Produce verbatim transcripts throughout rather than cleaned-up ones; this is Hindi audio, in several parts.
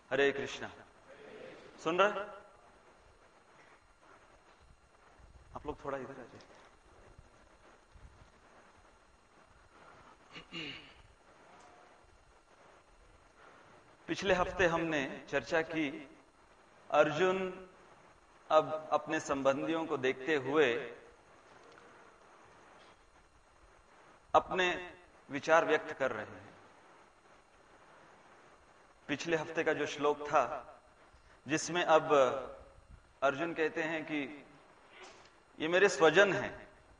हरे कृष्णा। सुन रहे? आप लोग थोड़ा इधर आ जाइए। पिछले हफ्ते हमने चर्चा की, अर्जुन अब अपने संबंधियों को देखते हुए अपने विचार व्यक्त कर रहे हैं। पिछले हफ्ते का जो श्लोक था, जिसमें अब अर्जुन कहते हैं कि ये मेरे स्वजन हैं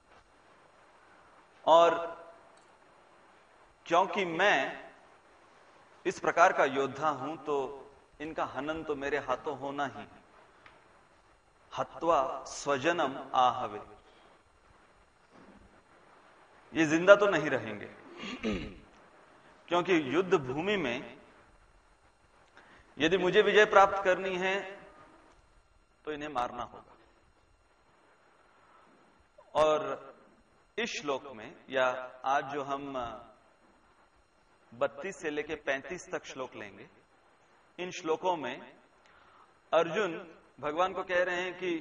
और क्योंकि मैं इस प्रकार का योद्धा हूं तो इनका हनन तो मेरे हाथों होना ही। हत्वा स्वजनम आहवे, ये जिंदा तो नहीं रहेंगे, क्योंकि युद्ध भूमि में यदि मुझे विजय प्राप्त करनी है तो इन्हें मारना होगा। और इस श्लोक में, या आज जो हम बत्तीस से लेकर पैंतीस तक श्लोक लेंगे, इन श्लोकों में अर्जुन भगवान को कह रहे हैं कि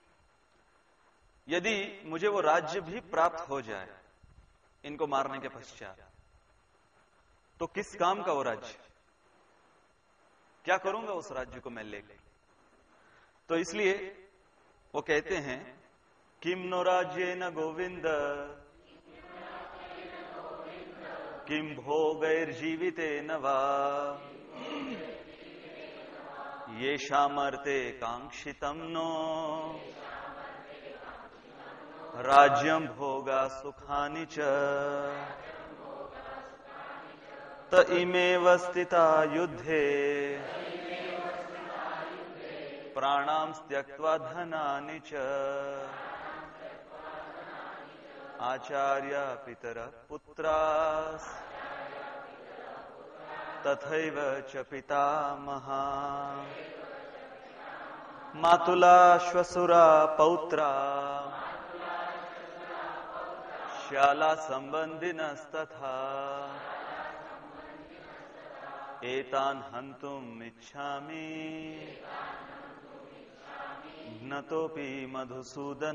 यदि मुझे वो राज्य भी प्राप्त हो जाए इनको मारने के पश्चात, तो किस काम का वो राज्य, क्या करूंगा उस राज्य को मैं लेकर। तो इसलिए वो कहते हैं, किम नो राज्येन गोविंद किम भोगैर्जीवितेन वा येषामर्थे कांक्षितं नो राज्यं भोगा सुखानि च त इमेव स्थिता युद्धे प्राणां त्यक्त्वा धनानि च आचार्य पितरः पुत्राः तथैव च पितामहा मातुला श्वशुरा पौत्रा श्याला संबंधिनस्तथा एतान् हन्तुम् इच्छामि ज्ञतोऽपि मधुसूदन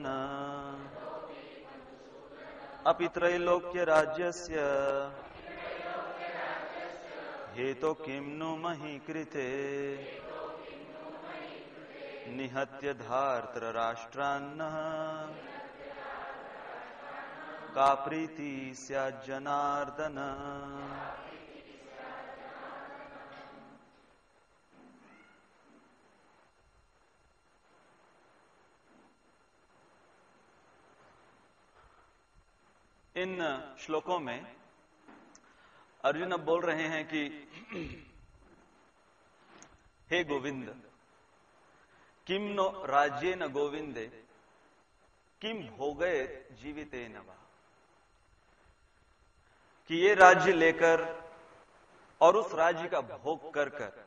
अपि त्रैलोक्य राज्यस्य हेतो किं नु मही कृते निहत्य धार्तराष्ट्रान्नः का प्रीति स्यात् जनार्दन। इन श्लोकों में अर्जुन अब बोल रहे हैं कि हे गोविंद, किम नो राज्येन गोविंदे किम भोगे जीवितेन वा, कि ये राज्य लेकर और उस राज्य का भोग कर कर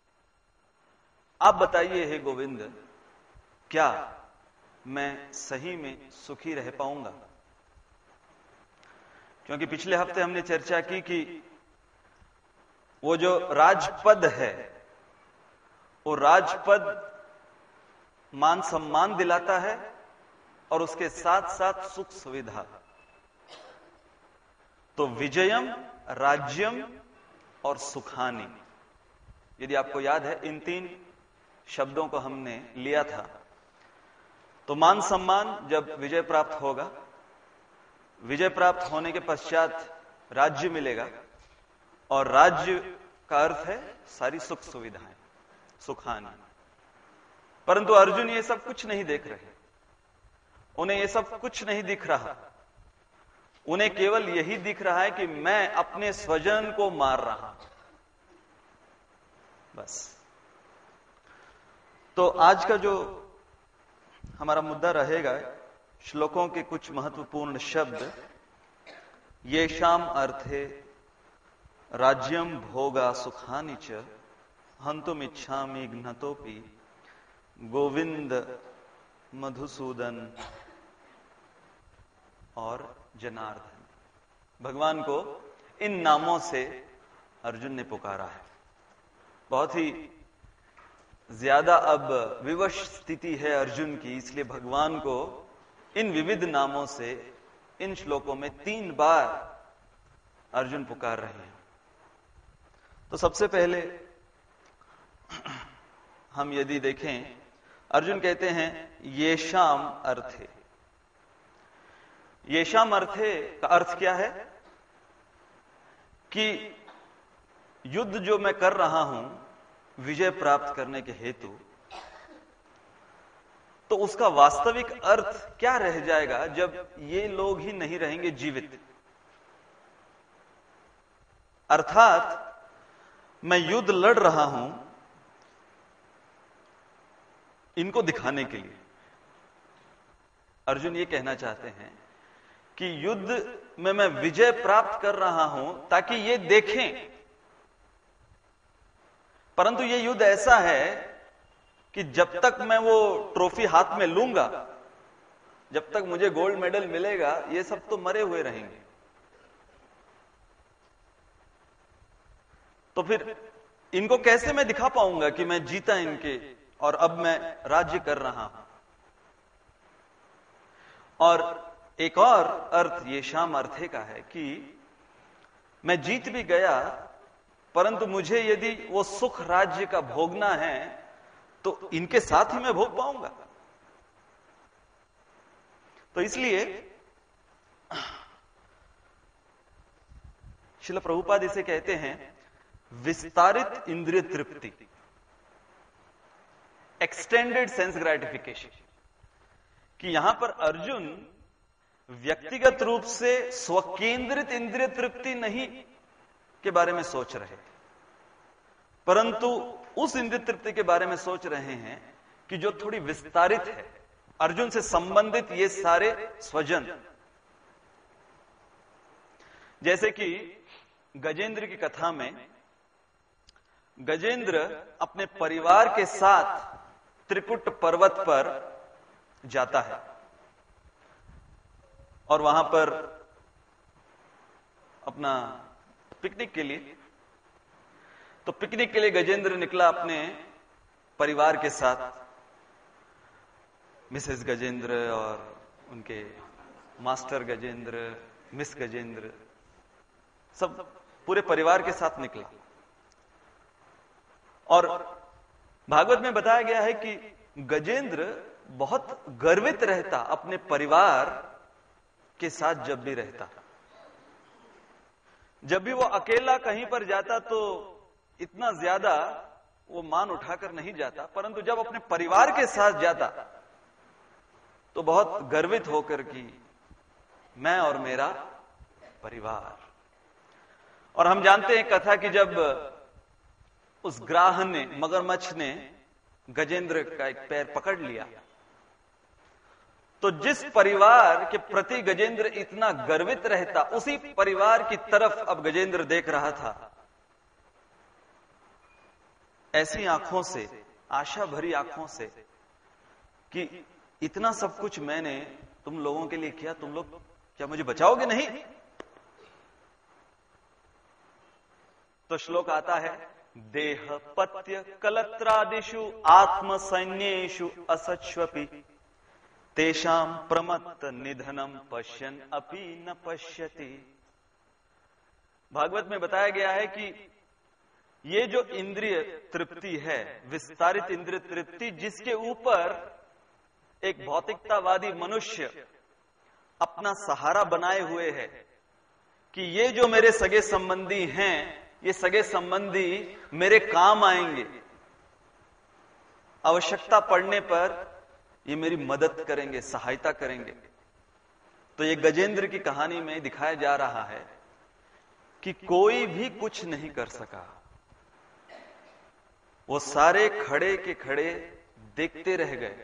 आप बताइए हे गोविंद, क्या मैं सही में सुखी रह पाऊंगा। क्योंकि पिछले हफ्ते हमने चर्चा की कि वो जो राजपद है, वो राजपद मान सम्मान दिलाता है और उसके साथ साथ सुख सुविधा। तो विजयम, राज्यम और सुखानी, यदि आपको याद है इन तीन शब्दों को हमने लिया था। तो मान सम्मान जब विजय प्राप्त होगा, विजय प्राप्त होने के पश्चात राज्य मिलेगा, और राज्य का अर्थ है सारी सुख सुविधाएं, सुखानी। परंतु अर्जुन ये सब कुछ नहीं देख रहे, उन्हें ये सब कुछ नहीं दिख रहा। उन्हें केवल यही दिख रहा है कि मैं अपने स्वजन को मार रहा हूं, बस। तो आज का जो हमारा मुद्दा रहेगा, श्लोकों के कुछ महत्वपूर्ण शब्द, येषाम अर्थे राज्यम भोगा सुखानि च हन्तुम इच्छामि घ्नतोपि गोविंद, मधुसूदन और जनार्दन। भगवान को इन नामों से अर्जुन ने पुकारा है। बहुत ही ज्यादा अब विवश स्थिति है अर्जुन की, इसलिए भगवान को इन विविध नामों से इन श्लोकों में तीन बार अर्जुन पुकार रहे हैं। तो सबसे पहले हम यदि देखें, अर्जुन कहते हैं येषाम अर्थे। येषाम अर्थे का अर्थ क्या है कि युद्ध जो मैं कर रहा हूं विजय प्राप्त करने के हेतु, तो उसका वास्तविक अर्थ क्या रह जाएगा जब ये लोग ही नहीं रहेंगे जीवित। अर्थात मैं युद्ध लड़ रहा हूं इनको दिखाने के लिए। अर्जुन ये कहना चाहते हैं कि युद्ध में मैं विजय प्राप्त कर रहा हूं ताकि ये देखें, परंतु ये युद्ध ऐसा है कि जब तक मैं वो ट्रॉफी हाथ में लूंगा, जब तक मुझे गोल्ड मेडल मिलेगा, ये सब तो मरे हुए रहेंगे। तो फिर इनको कैसे मैं दिखा पाऊंगा कि मैं जीता इनके और अब मैं राज्य कर रहा हूं। और एक और अर्थ येषाम अर्थे का है कि मैं जीत भी गया, परंतु मुझे यदि वो सुख राज्य का भोगना है तो इनके साथ ही मैं भोग पाऊंगा। तो इसलिए श्रील प्रभुपाद इसे कहते हैं विस्तारित इंद्रिय तृप्ति, एक्सटेंडेड सेंस ग्रेटिफिकेशन, कि यहां पर अर्जुन व्यक्तिगत रूप से स्वकेंद्रित इंद्रिय तृप्ति नहीं के बारे में सोच रहे, परंतु उस इंद्रिय तृप्ति के बारे में सोच रहे हैं कि जो थोड़ी विस्तारित है, अर्जुन से संबंधित ये सारे स्वजन। जैसे कि गजेंद्र की कथा में गजेंद्र अपने परिवार के साथ त्रिकुट पर्वत पर जाता है और वहां पर अपना पिकनिक के लिए, तो पिकनिक के लिए गजेंद्र निकला अपने परिवार के साथ, मिसेस गजेंद्र और उनके मास्टर गजेंद्र, मिस गजेंद्र, सब पूरे परिवार के साथ निकला। और भागवत में बताया गया है कि गजेंद्र बहुत गर्वित रहता अपने परिवार के साथ जब भी रहता। जब भी वो अकेला कहीं पर जाता तो इतना ज्यादा वो मान उठाकर नहीं जाता, परंतु जब अपने परिवार के साथ जाता तो बहुत गर्वित होकर कि मैं और मेरा परिवार। और हम जानते हैं कथा कि जब उस ग्राह ने, मगरमच्छ ने गजेंद्र का एक पैर पकड़ लिया, तो जिस परिवार के प्रति गजेंद्र इतना गर्वित रहता, उसी परिवार की तरफ अब गजेंद्र देख रहा था ऐसी आंखों से, आशा भरी आंखों से कि इतना सब कुछ मैंने तुम लोगों के लिए किया, तुम लोग क्या मुझे बचाओगे नहीं? तो श्लोक आता है, देह पत्य कलत्रादिषु आत्म सैन्येषु असच्वपि तेषाम प्रमत्त निधनम पश्यन अपि न पश्यति। भागवत में बताया गया है कि ये जो इंद्रिय तृप्ति है, विस्तारित इंद्रिय तृप्ति, जिसके ऊपर एक भौतिकतावादी मनुष्य अपना सहारा बनाए हुए है कि ये जो मेरे सगे संबंधी हैं, ये सगे संबंधी मेरे काम आएंगे, आवश्यकता पड़ने पर ये मेरी मदद करेंगे, सहायता करेंगे। तो ये गजेंद्र की कहानी में दिखाया जा रहा है कि कोई भी कुछ नहीं कर सका, वो सारे खड़े के खड़े देखते रह गए।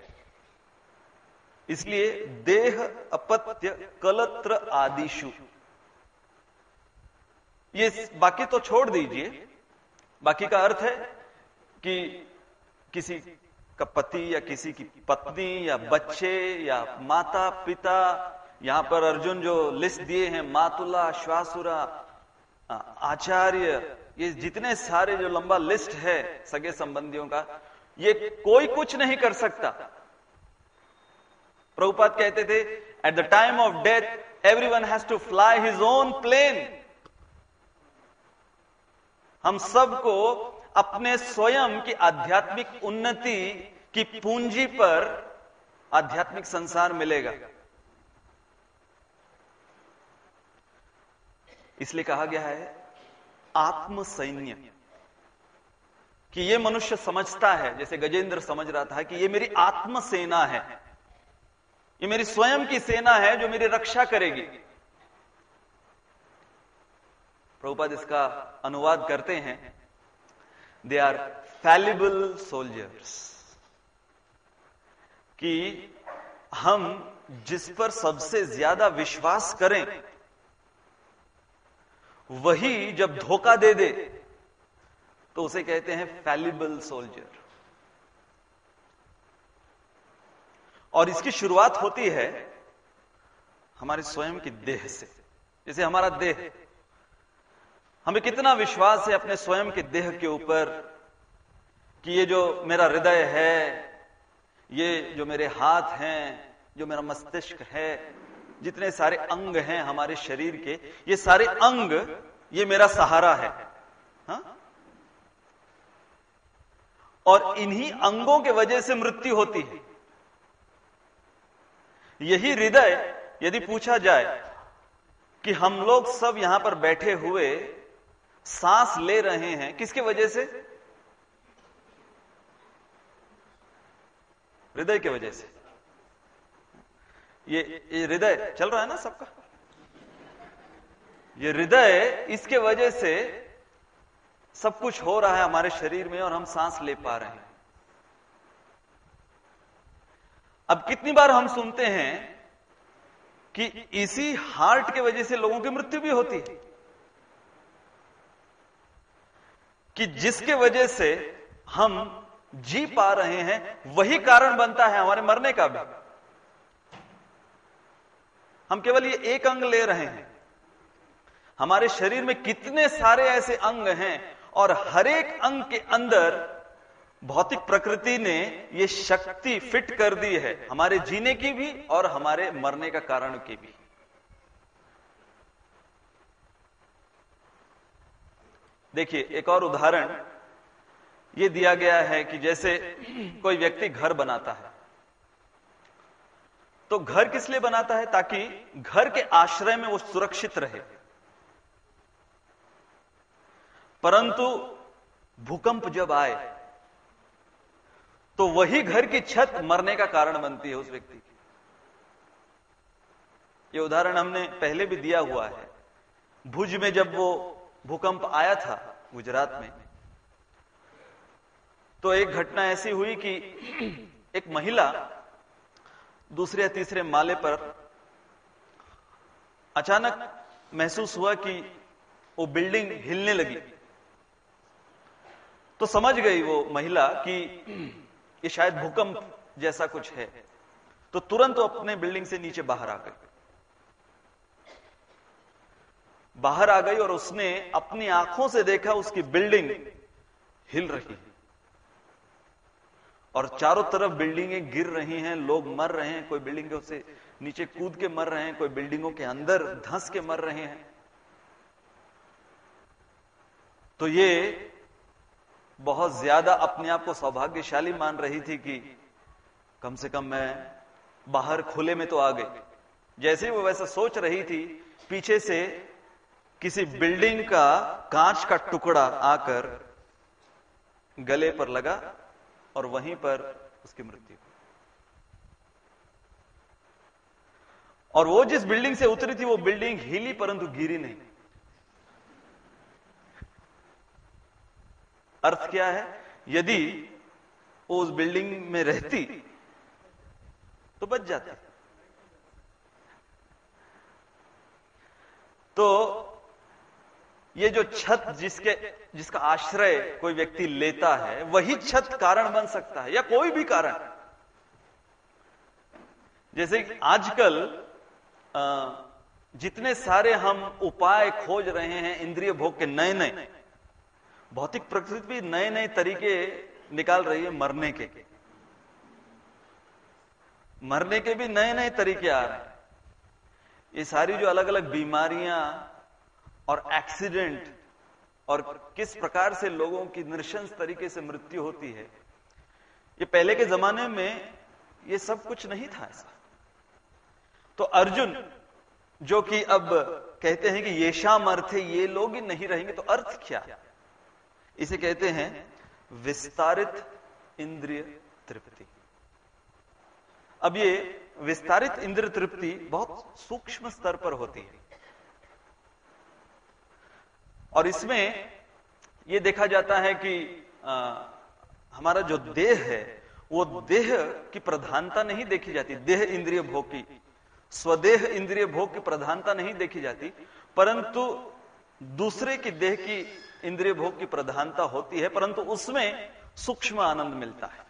इसलिए देह अपत्य कलत्र आदिशु, ये बाकी तो छोड़ दीजिए, बाकी का अर्थ है कि किसी का पति या किसी की पत्नी या बच्चे या माता पिता, यहां पर अर्जुन जो लिस्ट दिए हैं, मातुला, श्वासुरा, आचार्य, ये जितने सारे जो लंबा लिस्ट है सगे संबंधियों का, ये कोई कुछ नहीं कर सकता। प्रभुपाद कहते थे, at the time of death everyone has to fly his own plane. हम सबको अपने स्वयं की आध्यात्मिक उन्नति की पूंजी पर आध्यात्मिक संसार मिलेगा। इसलिए कहा गया है आत्म सैन्य, कि ये मनुष्य समझता है, जैसे गजेंद्र समझ रहा था कि ये मेरी आत्म सेना है, ये मेरी स्वयं की सेना है जो मेरी रक्षा करेगी। प्रभुपाद इसका अनुवाद करते हैं, दे आर फैलिबल सोल्जर्स, कि हम जिस पर सबसे ज्यादा विश्वास करें वही जब धोखा दे दे तो उसे कहते हैं फैलिबल सोल्जर। और इसकी शुरुआत होती है हमारे स्वयं की देह से। जैसे हमारा देह, हमें कितना विश्वास है अपने स्वयं के देह के ऊपर कि ये जो मेरा हृदय है, ये जो मेरे हाथ हैं, जो मेरा मस्तिष्क है, जितने सारे अंग हैं हमारे शरीर के, ये सारे अंग ये मेरा सहारा है। हा? और इन्हीं अंगों के वजह से मृत्यु होती है। यही हृदय, यदि पूछा जाए कि हम लोग सब यहां पर बैठे हुए सांस ले रहे हैं, किसके वजह से? हृदय के वजह से। ये ये हृदय चल रहा है ना सबका, ये हृदय, इसके वजह से सब कुछ हो रहा है हमारे शरीर में और हम सांस ले पा रहे हैं। अब कितनी बार हम सुनते हैं कि इसी हार्ट के वजह से लोगों की मृत्यु भी होती है, कि जिसके वजह से हम जी पा रहे हैं वही कारण बनता है हमारे मरने का भी। हम केवल ये एक अंग ले रहे हैं, हमारे शरीर में कितने सारे ऐसे अंग हैं और हर एक अंग के अंदर भौतिक प्रकृति ने ये शक्ति फिट कर दी है, हमारे जीने की भी और हमारे मरने का कारण की भी। देखिए एक और उदाहरण ये दिया गया है कि जैसे कोई व्यक्ति घर बनाता है, तो घर किस लिए बनाता है? ताकि घर के आश्रय में वो सुरक्षित रहे। परंतु भूकंप जब आए तो वही घर की छत मरने का कारण बनती है उस व्यक्ति की। ये उदाहरण हमने पहले भी दिया हुआ है। भुज में जब वो भूकंप आया था गुजरात में, तो एक घटना ऐसी हुई कि एक महिला दूसरे या तीसरे माले पर अचानक महसूस हुआ कि वो बिल्डिंग हिलने लगी। तो समझ गई वो महिला कि ये शायद भूकंप जैसा कुछ है, तो तुरंत वो अपने बिल्डिंग से नीचे बाहर आ गई बाहर आ गई और उसने अपनी आंखों से देखा उसकी बिल्डिंग हिल रही है और चारों तरफ बिल्डिंगें गिर रही हैं, लोग मर रहे हैं, कोई बिल्डिंगों से नीचे कूद के मर रहे हैं, कोई बिल्डिंगों के अंदर धंस के मर रहे हैं। तो ये बहुत ज्यादा अपने आप को सौभाग्यशाली मान रही थी कि कम से कम मैं बाहर खुले में तो आ गई। जैसे ही वो वैसा सोच रही थी, पीछे से किसी बिल्डिंग का कांच का टुकड़ा आकर गले पर लगा और वहीं पर उसकी मृत्यु। और वो जिस बिल्डिंग से उतरी थी वो बिल्डिंग हिली परंतु गिरी नहीं। अर्थ क्या है? यदि वो उस बिल्डिंग में रहती तो बच जाती। तो ये जो छत जिसके जिसका आश्रय कोई व्यक्ति लेता है, वही छत कारण बन सकता है, या कोई भी कारण। जैसे आजकल जितने सारे हम उपाय खोज रहे हैं इंद्रिय भोग के, नए नए भौतिक प्रकृति भी नए नए तरीके निकाल रही है मरने के मरने के भी नए नए तरीके आ रहे हैं। ये सारी जो अलग अलग बीमारियां और एक्सीडेंट और किस प्रकार से लोगों की नृशंस तरीके से मृत्यु होती है, ये पहले के जमाने में ये सब कुछ नहीं था ऐसा। तो अर्जुन जो कि अब कहते हैं कि येषाम अर्थे ये लोग ही नहीं रहेंगे, तो अर्थ क्या? इसे कहते हैं विस्तारित इंद्रिय तृप्ति। अब ये विस्तारित इंद्रिय तृप्ति बहुत सूक्ष्म स्तर पर होती है और इसमें यह देखा जाता है कि आ, हमारा जो देह है वो देह की प्रधानता नहीं देखी जाती, देह इंद्रिय भोग की, स्वदेह इंद्रिय भोग की प्रधानता नहीं देखी जाती, परंतु दूसरे की देह की इंद्रिय भोग की प्रधानता होती है, परंतु उसमें सूक्ष्म आनंद मिलता है।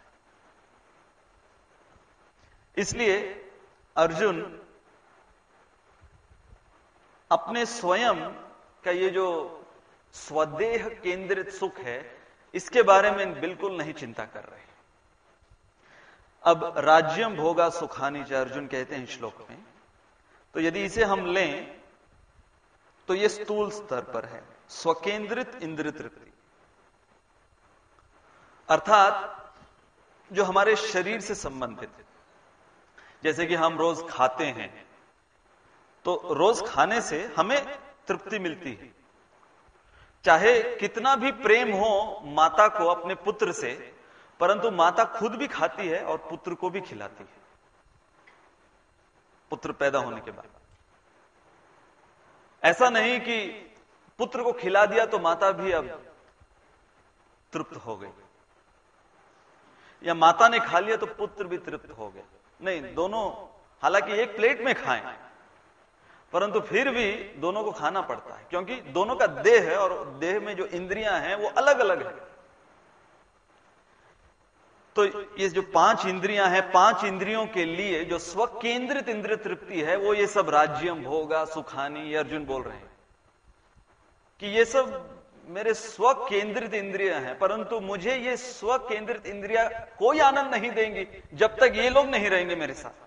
इसलिए अर्जुन अपने स्वयं का ये जो स्वदेह केंद्रित सुख है इसके बारे में बिल्कुल नहीं चिंता कर रहे। अब राज्यम भोगा सुखानी च अर्जुन कहते हैं श्लोक में, तो यदि इसे हम लें तो ये स्थूल स्तर पर है, स्वकेंद्रित इंद्रिय तृप्ति, अर्थात जो हमारे शरीर से संबंधित है। जैसे कि हम रोज खाते हैं तो रोज खाने से हमें तृप्ति मिलती है, चाहे कितना भी प्रेम हो माता को अपने पुत्र से, परंतु माता खुद भी खाती है और पुत्र को भी खिलाती है पुत्र पैदा होने के बाद। ऐसा नहीं कि पुत्र को खिला दिया तो माता भी अब तृप्त हो गई, या माता ने खा लिया तो पुत्र भी तृप्त हो गया। नहीं, दोनों हालांकि एक प्लेट में खाएं, परंतु फिर भी दोनों को खाना पड़ता है, क्योंकि दोनों का देह है और देह में जो इंद्रियां हैं वो अलग अलग है। तो ये जो पांच इंद्रियां हैं, पांच इंद्रियों के लिए जो स्वकेंद्रित इंद्रिय तृप्ति है वो ये सब राज्यम भोगा सुखानी, ये अर्जुन बोल रहे हैं कि ये सब मेरे स्व केंद्रित इंद्रियां हैं, परंतु मुझे ये स्व केंद्रित इंद्रियां कोई आनंद नहीं देंगी जब तक ये लोग नहीं रहेंगे मेरे साथ।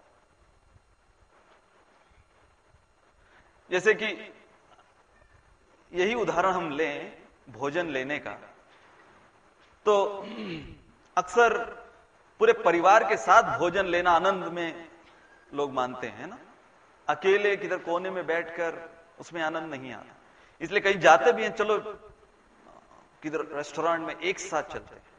जैसे कि यही उदाहरण हम लें भोजन लेने का, तो अक्सर पूरे परिवार के साथ भोजन लेना आनंद में लोग मानते हैं ना, अकेले किधर कोने में बैठकर उसमें आनंद नहीं आता। इसलिए कहीं जाते भी हैं, चलो किधर रेस्टोरेंट में एक साथ चलते हैं।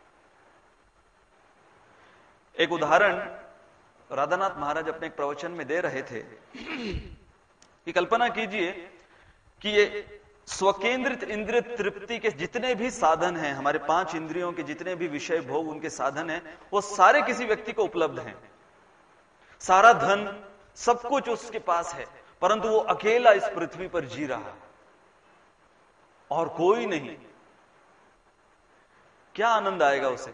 एक उदाहरण राधानाथ महाराज अपने एक प्रवचन में दे रहे थे कि कल्पना कीजिए कि ये स्वकेंद्रित इंद्रिय तृप्ति के जितने भी साधन हैं, हमारे पांच इंद्रियों के जितने भी विषय भोग उनके साधन हैं, वो सारे किसी व्यक्ति को उपलब्ध हैं, सारा धन सब कुछ उसके पास है, परंतु वो अकेला इस पृथ्वी पर जी रहा है और कोई नहीं। क्या आनंद आएगा उसे?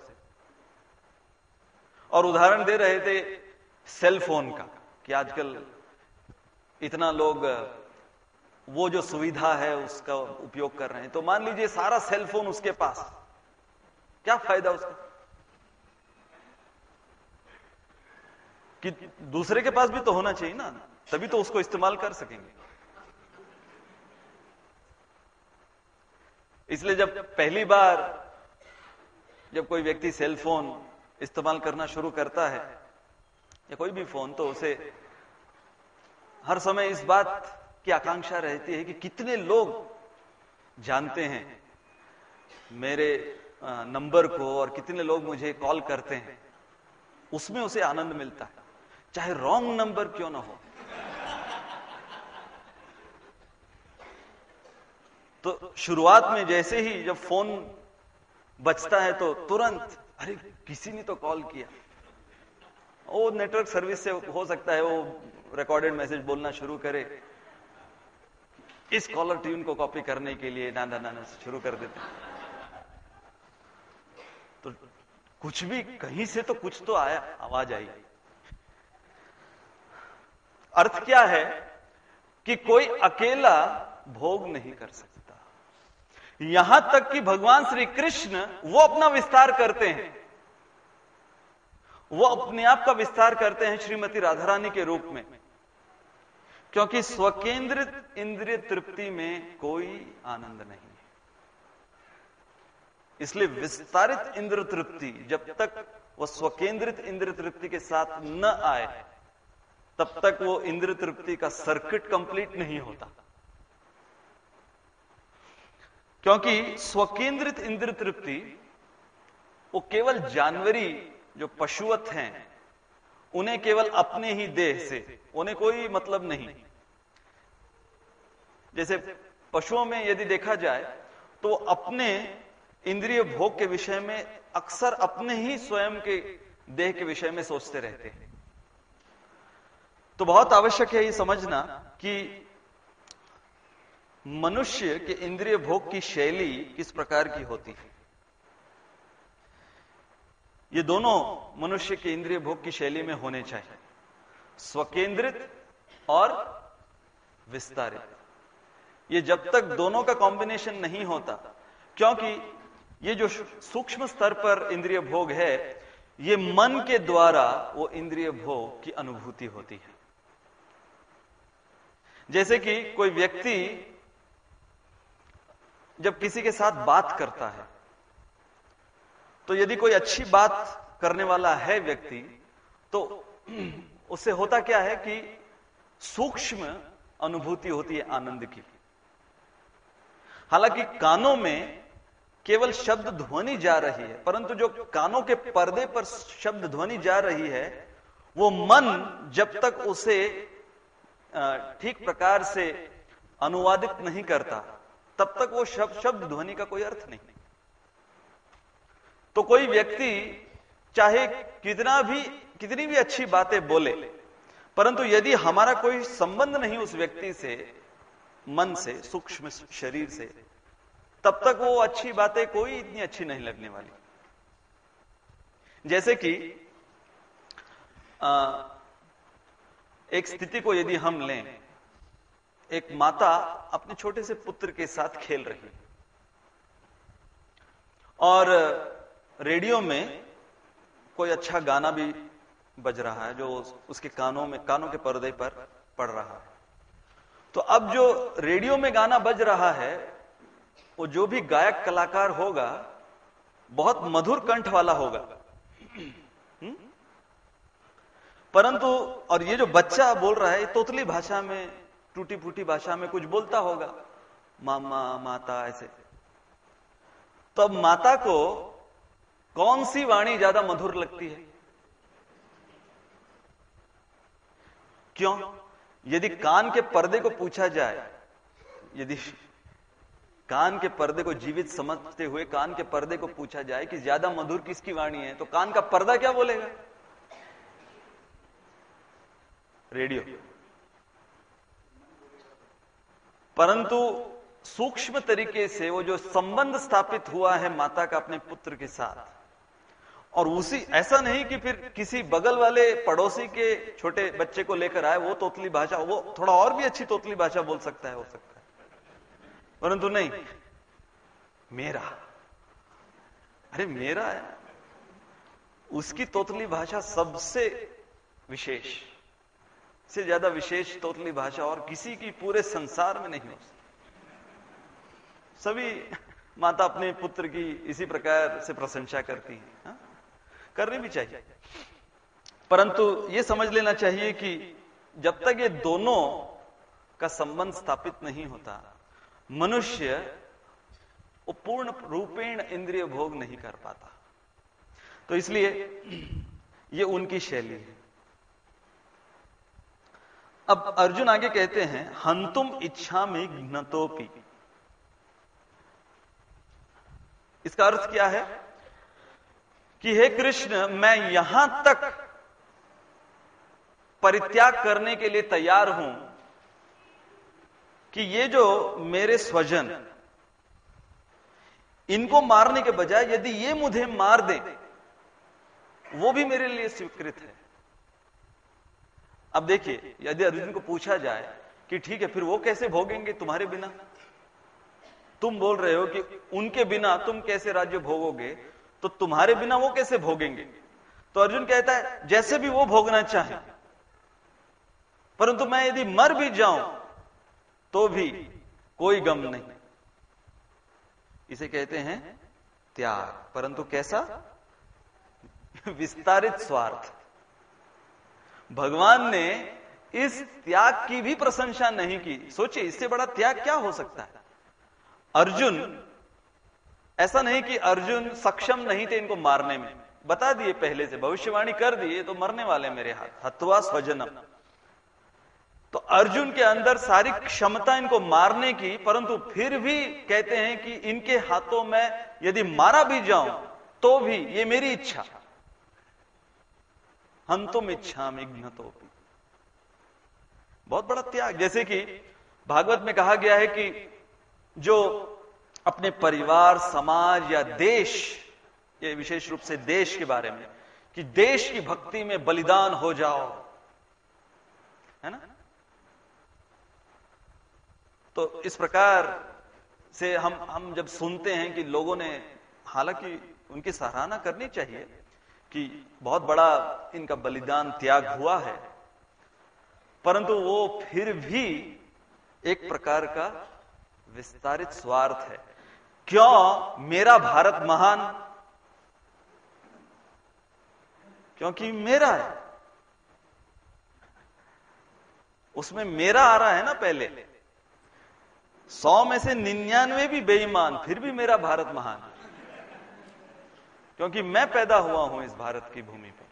और उदाहरण दे रहे थे सेल फोन का कि आजकल इतना लोग वो जो सुविधा है उसका उपयोग कर रहे हैं, तो मान लीजिए सारा सेल फोन उसके पास, क्या फायदा उसका? कि दूसरे के पास भी तो होना चाहिए ना, तभी तो उसको इस्तेमाल कर सकेंगे। इसलिए जब पहली बार जब कोई व्यक्ति सेल फोन इस्तेमाल करना शुरू करता है या कोई भी फोन, तो उसे हर समय इस बात की आकांक्षा रहती है कि कितने लोग जानते हैं मेरे नंबर को और कितने लोग मुझे कॉल करते हैं। उसमें उसे आनंद मिलता है, चाहे रॉन्ग नंबर क्यों ना हो। तो शुरुआत में जैसे ही जब फोन बचता है तो तुरंत अरे किसी ने तो कॉल किया, वो नेटवर्क सर्विस से हो सकता है वो रिकॉर्डेड मैसेज बोलना शुरू करे, इस कॉलर ट्यून को कॉपी करने के लिए नाना नाना से शुरू कर देते। तो कुछ भी कहीं से तो कुछ तो आया, आवाज आई। अर्थ क्या है कि कोई अकेला भोग नहीं कर सकता, यहां तक कि भगवान श्री कृष्ण वो अपना विस्तार करते हैं वो अपने आप का विस्तार करते हैं श्रीमती राधा रानी के रूप में, क्योंकि स्वकेंद्रित इंद्रिय तृप्ति में कोई आनंद नहीं है। इसलिए विस्तारित इंद्र तृप्ति जब तक वो स्वकेंद्रित इंद्र तृप्ति के साथ न आए तब तक वो इंद्र तृप्ति का सर्किट कंप्लीट नहीं होता। क्योंकि स्वकेंद्रित इंद्र तृप्ति वो केवल जानवरी जो पशुवत हैं उन्हें केवल अपने ही देह से, उन्हें कोई मतलब नहीं। जैसे पशुओं में यदि देखा जाए तो अपने इंद्रिय भोग के विषय में अक्सर अपने ही स्वयं के देह के विषय में सोचते रहते हैं। तो बहुत आवश्यक है ये समझना कि मनुष्य के इंद्रिय भोग की शैली किस प्रकार की होती है। ये दोनों मनुष्य के इंद्रिय भोग की शैली में होने चाहिए, स्वकेंद्रित और विस्तारित। ये जब तक दोनों का कॉम्बिनेशन नहीं होता, क्योंकि ये जो सूक्ष्म स्तर पर इंद्रिय भोग है ये मन के द्वारा वो इंद्रिय भोग की अनुभूति होती है। जैसे कि कोई व्यक्ति जब किसी के साथ बात करता है तो यदि कोई अच्छी बात करने वाला है व्यक्ति तो उससे होता क्या है कि सूक्ष्म अनुभूति होती है आनंद की। हालांकि कानों में केवल शब्द ध्वनि जा रही है, परंतु जो कानों के पर्दे पर शब्द ध्वनि जा रही है वो मन जब तक उसे ठीक प्रकार से अनुवादित नहीं करता तब तक वो शब्द शब्द ध्वनि का कोई अर्थ नहीं। तो कोई व्यक्ति चाहे कितना भी कितनी भी अच्छी बातें बोले, परंतु यदि हमारा कोई संबंध नहीं उस व्यक्ति से, मन से, सूक्ष्म शरीर से, तब तक वो अच्छी बातें कोई इतनी अच्छी नहीं लगने वाली। जैसे कि आ, एक स्थिति को यदि हम लें, एक माता अपने छोटे से पुत्र के साथ खेल रही है और रेडियो में कोई अच्छा गाना भी बज रहा है जो उसके कानों में कानों के पर्दे पर पड़ रहा है। तो अब जो रेडियो में गाना बज रहा है वो जो भी गायक कलाकार होगा बहुत मधुर कंठ वाला होगा, हुँ? परंतु और ये जो बच्चा बोल रहा है तोतली भाषा में, टूटी फूटी भाषा में कुछ बोलता होगा, मामा माता ऐसे। तो अब माता को कौन सी वाणी ज्यादा मधुर लगती है? क्यों? यदि कान के पर्दे को पूछा जाए, यदि कान के पर्दे को जीवित समझते हुए कान के पर्दे को पूछा जाए कि ज्यादा मधुर किसकी वाणी है, तो कान का पर्दा क्या बोलेगा? रेडियो। परंतु सूक्ष्म तरीके से वो जो संबंध स्थापित हुआ है माता का अपने पुत्र के साथ, और उसी ऐसा नहीं कि फिर किसी बगल वाले पड़ोसी के छोटे बच्चे को लेकर आए, वो तोतली भाषा, वो थोड़ा और भी अच्छी तोतली भाषा बोल सकता है, हो सकता है, परंतु नहीं, मेरा, अरे मेरा है, उसकी तोतली भाषा सबसे विशेष, से ज्यादा विशेष तोतली भाषा और किसी की पूरे संसार में नहीं हो सकती। सभी माता अपने पुत्र की इसी प्रकार से प्रशंसा करती हैं, हाँ? करनी भी चाहिए, परंतु ये समझ लेना चाहिए कि जब तक ये दोनों का संबंध स्थापित नहीं होता, मनुष्य वो पूर्ण रूपेण इंद्रिय भोग नहीं कर पाता। तो इसलिए ये उनकी शैली है। अब अर्जुन आगे कहते हैं, हंतुम इच्छामि घ्नतोपि। इसका अर्थ क्या है कि हे कृष्ण, मैं यहां तक परित्याग करने के लिए तैयार हूं कि ये जो मेरे स्वजन, इनको मारने के बजाय यदि ये मुझे मार दे वो भी मेरे लिए स्वीकृत है। अब देखिए, यदि अर्जुन को पूछा जाए कि ठीक है, फिर वो कैसे भोगेंगे तुम्हारे बिना? तुम बोल रहे हो कि उनके बिना तुम कैसे राज्य भोगोगे, तो तुम्हारे बिना वो कैसे भोगेंगे? तो अर्जुन कहता है जैसे भी वो भोगना चाहे, परंतु मैं यदि मर भी जाऊं तो भी कोई गम नहीं। इसे कहते हैं त्याग, परंतु कैसा? विस्तारित स्वार्थ। भगवान ने इस त्याग की भी प्रशंसा नहीं की। सोचिए इससे बड़ा त्याग क्या हो सकता है। अर्जुन, ऐसा नहीं कि अर्जुन सक्षम नहीं थे इनको मारने में, बता दिए पहले से, भविष्यवाणी कर दिए तो मरने वाले मेरे हाथ, हत्वा स्वजनम। तो अर्जुन के अंदर सारी क्षमता इनको मारने की, परंतु फिर भी कहते हैं कि इनके हाथों में यदि मारा भी जाऊं तो भी ये मेरी इच्छा, हम तुम इच्छा में घ्नतोपि। बहुत बड़ा त्याग। जैसे कि भागवत में कहा गया है कि जो अपने परिवार, समाज या देश, ये विशेष रूप से देश के बारे में, कि देश की भक्ति में बलिदान हो जाओ, है ना। तो इस प्रकार से हम हम जब सुनते हैं कि लोगों ने, हालांकि उनकी सराहना करनी चाहिए कि बहुत बड़ा इनका बलिदान त्याग हुआ है, परंतु वो फिर भी एक प्रकार का विस्तारित स्वार्थ है। क्यों मेरा भारत महान? क्योंकि मेरा है, उसमें मेरा आ रहा है ना पहले। सौ में से निन्यानवे भी बेईमान, फिर भी मेरा भारत महान, क्योंकि मैं पैदा हुआ हूं इस भारत की भूमि पर।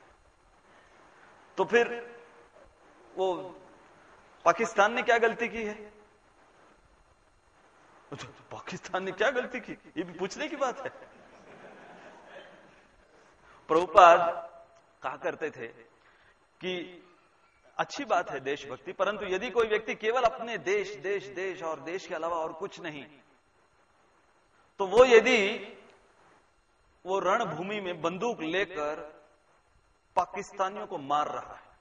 तो फिर वो पाकिस्तान ने क्या गलती की है? तो पाकिस्तान ने क्या गलती की, ये भी पूछने की बात है। प्रभुपाद कहा करते थे कि अच्छी बात है देशभक्ति, परंतु यदि कोई व्यक्ति केवल अपने देश देश देश और देश के अलावा और कुछ नहीं, तो वो यदि वो रणभूमि में बंदूक लेकर पाकिस्तानियों को मार रहा है,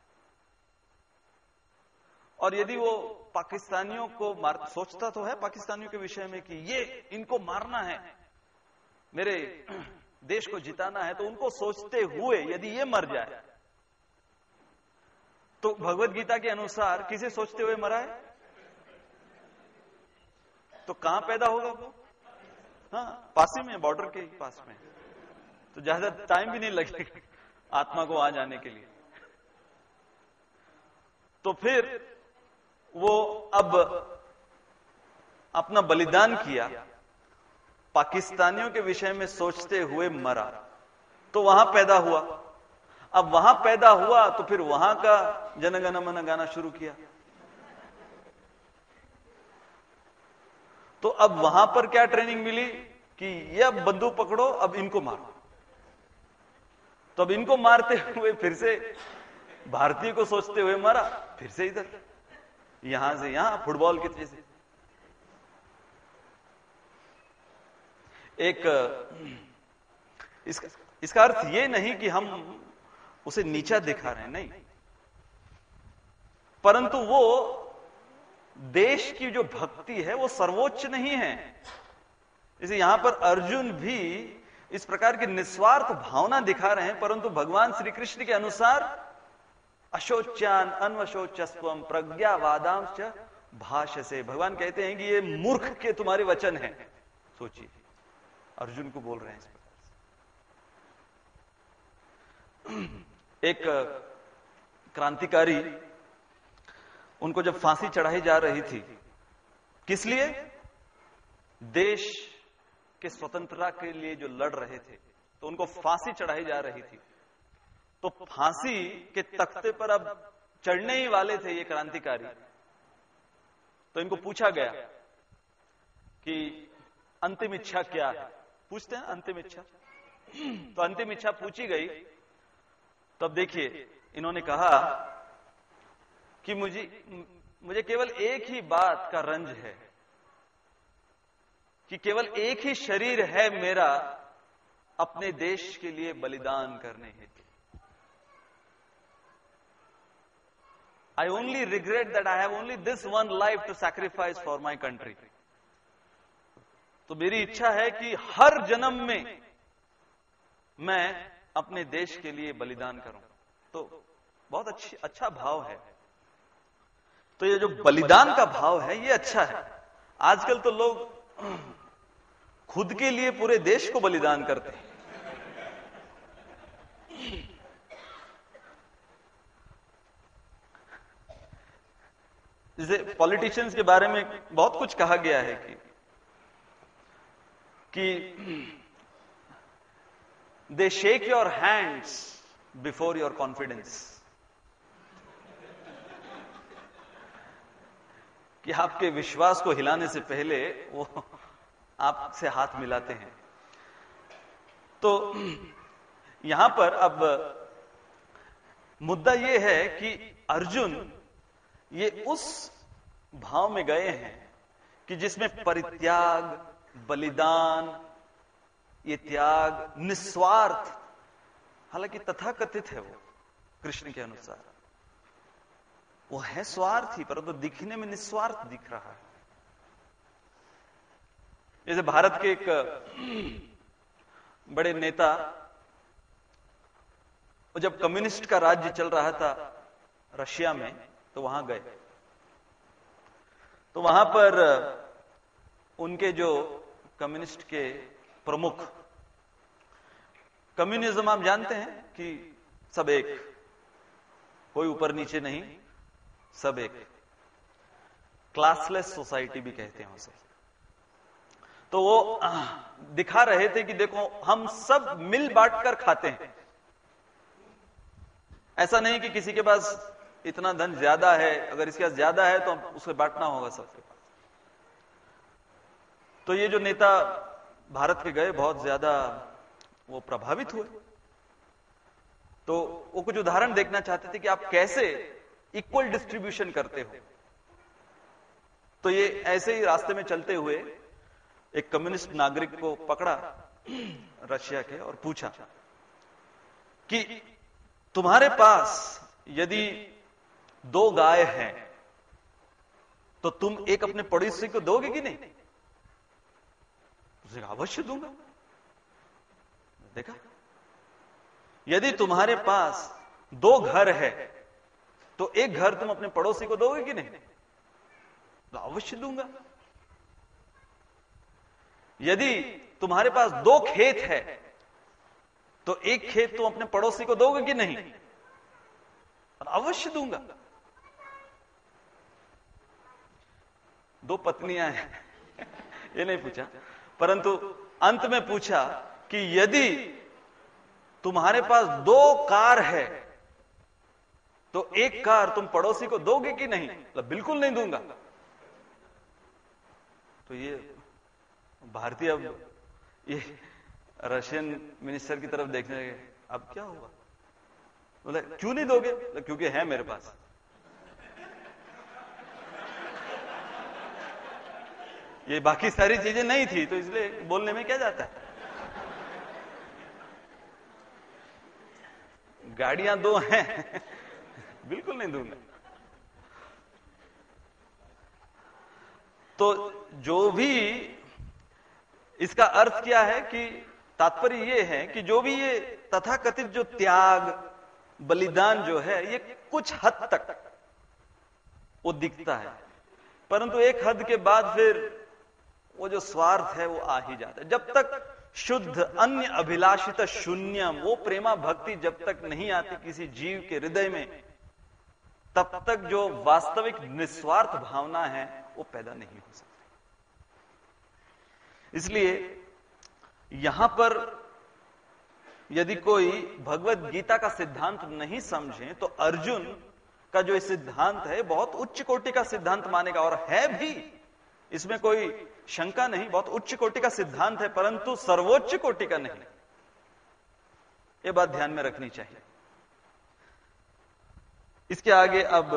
और यदि वो पाकिस्तानियों को मार, सोचता तो है पाकिस्तानियों के विषय में कि ये इनको मारना है, मेरे देश को जिताना है, तो उनको सोचते हुए यदि ये मर जाए तो भगवत गीता के अनुसार किसे सोचते हुए मरा है? तो कहां पैदा होगा वो? हाँ, पास ही में, बॉर्डर के पास में, तो ज्यादा टाइम भी नहीं लगेगा आत्मा को आ जाने के लिए। तो फिर वो अब अपना बलिदान किया, पाकिस्तानियों के विषय में सोचते हुए मरा, तो वहां पैदा हुआ। अब वहां पैदा हुआ तो फिर वहां का जनगण मन गाना शुरू किया। तो अब वहां पर क्या ट्रेनिंग मिली कि ये अब बंदूक पकड़ो, अब इनको मारो। तो अब इनको मारते हुए फिर से भारतीय को सोचते हुए मारा, फिर से इधर, यहां से यहां, फुटबॉल की जैसे। एक इसका, इसका अर्थ ये नहीं कि हम उसे नीचा दिखा रहे हैं, नहीं, परंतु वो देश की जो भक्ति है वो सर्वोच्च नहीं है। जैसे यहां पर अर्जुन भी इस प्रकार की निस्वार्थ भावना दिखा रहे हैं, परंतु भगवान श्री कृष्ण के अनुसार अशोच्यान अन्वशोचस्वम प्रज्ञावादांश भाष्यसे, भगवान कहते हैं कि ये मूर्ख के तुम्हारे वचन हैं। सोचिए, अर्जुन को बोल रहे हैं इस प्रकार से। एक क्रांतिकारी, उनको जब फांसी चढ़ाई जा रही थी, किस लिए? देश के स्वतंत्रता के लिए जो लड़ रहे थे, तो उनको फांसी चढ़ाई जा रही थी। तो फांसी के तख्ते पर अब चढ़ने ही वाले थे ये क्रांतिकारी। तो इनको पूछा गया कि अंतिम इच्छा क्या है? पूछते हैं अंतिम इच्छा। तो अंतिम इच्छा पूछी गई, तब देखिए इन्होंने कहा कि मुझे मुझे केवल एक ही बात का रंज है कि केवल एक ही शरीर है मेरा अपने देश के लिए बलिदान करने हेतु। I only regret that I have only this one life to sacrifice for my country. तो मेरी इच्छा है कि हर जन्म में मैं अपने देश के लिए बलिदान करूं। तो बहुत अच्छी अच्छा भाव है। तो ये जो बलिदान का भाव है ये अच्छा है। आजकल तो लोग खुद के लिए पूरे देश को बलिदान करते हैं। जैसे पॉलिटिशियंस के बारे में बहुत कुछ कहा गया है कि कि they shake your hands before your confidence, कि आपके विश्वास को हिलाने से पहले वो आपसे हाथ मिलाते हैं। तो यहां पर अब मुद्दा यह है कि अर्जुन ये उस भाव में गए हैं कि जिसमें परित्याग, बलिदान, ये त्याग, निस्वार्थ, हालांकि तथाकथित है वो कृष्ण के अनुसार, वो है स्वार्थी परंतु तो दिखने में निस्वार्थ दिख रहा है। जैसे भारत के एक बड़े नेता, जब कम्युनिस्ट का राज्य चल रहा था रशिया में, तो वहां गए। तो वहां पर उनके जो कम्युनिस्ट के प्रमुख, कम्युनिज्म आप जानते हैं कि सब एक, कोई ऊपर नीचे नहीं, सब एक, क्लासलेस सोसाइटी भी कहते हैं उसे। तो वो दिखा रहे थे कि देखो हम सब मिल बांट कर खाते हैं, ऐसा नहीं कि किसी के पास इतना धन ज्यादा है, अगर इसके पास ज्यादा है तो उसे बांटना होगा सबके पास। तो ये जो नेता भारत के गए, बहुत ज्यादा वो प्रभावित हुए। तो वो कुछ उदाहरण देखना चाहते थे कि आप कैसे इक्वल डिस्ट्रीब्यूशन करते हो। तो ये ऐसे ही रास्ते में चलते हुए एक कम्युनिस्ट नागरिक को पकड़ा रशिया के और पूछा कि तुम्हारे पास यदि दो गाय हैं तो तुम एक अपने पड़ोसी को दोगे कि नहीं? उसने कहा अवश्य दूंगा। देखा, यदि तुम्हारे पास दो घर है तो एक घर तुम अपने पड़ोसी को दोगे कि नहीं? तो अवश्य दूंगा। यदि तुम्हारे पास दो खेत है तो एक खेत तुम अपने पड़ोसी को दोगे कि नहीं? अवश्य दूंगा। दो पत्नियां हैं ये नहीं पूछा, परंतु अंत में पूछा कि यदि तुम्हारे पास दो कार है तो एक कार तुम पड़ोसी को दोगे कि नहीं? मतलब बिल्कुल नहीं दूंगा। तो ये भारतीय अब ये रशियन मिनिस्टर की तरफ देखने लगे, अब क्या हुआ? बोले क्यों नहीं दोगे? क्योंकि है मेरे पास। ये बाकी सारी चीजें नहीं थी तो इसलिए बोलने में क्या जाता है। गाड़ियां दो हैं बिल्कुल नहीं दूंगा। तो जो भी, इसका अर्थ क्या है कि तात्पर्य ये है कि जो भी ये तथाकथित जो त्याग, बलिदान जो है, ये कुछ हद तक वो दिखता है, परंतु एक हद के बाद फिर वो जो स्वार्थ है वो आ ही जाता है। जब तक शुद्ध अन्य अभिलाषित शून्यम, वो प्रेमा भक्ति जब तक नहीं आती किसी जीव के हृदय में, तब तक जो वास्तविक निस्वार्थ भावना है वो पैदा नहीं हो सकती। इसलिए यहां पर यदि कोई भगवत गीता का सिद्धांत नहीं समझे तो अर्जुन का जो सिद्धांत है बहुत उच्च कोटि का सिद्धांत मानेगा, और है भी, इसमें कोई शंका नहीं, बहुत उच्च कोटि का सिद्धांत है, परंतु सर्वोच्च कोटि का नहीं। यह बात ध्यान में रखनी चाहिए। इसके आगे अब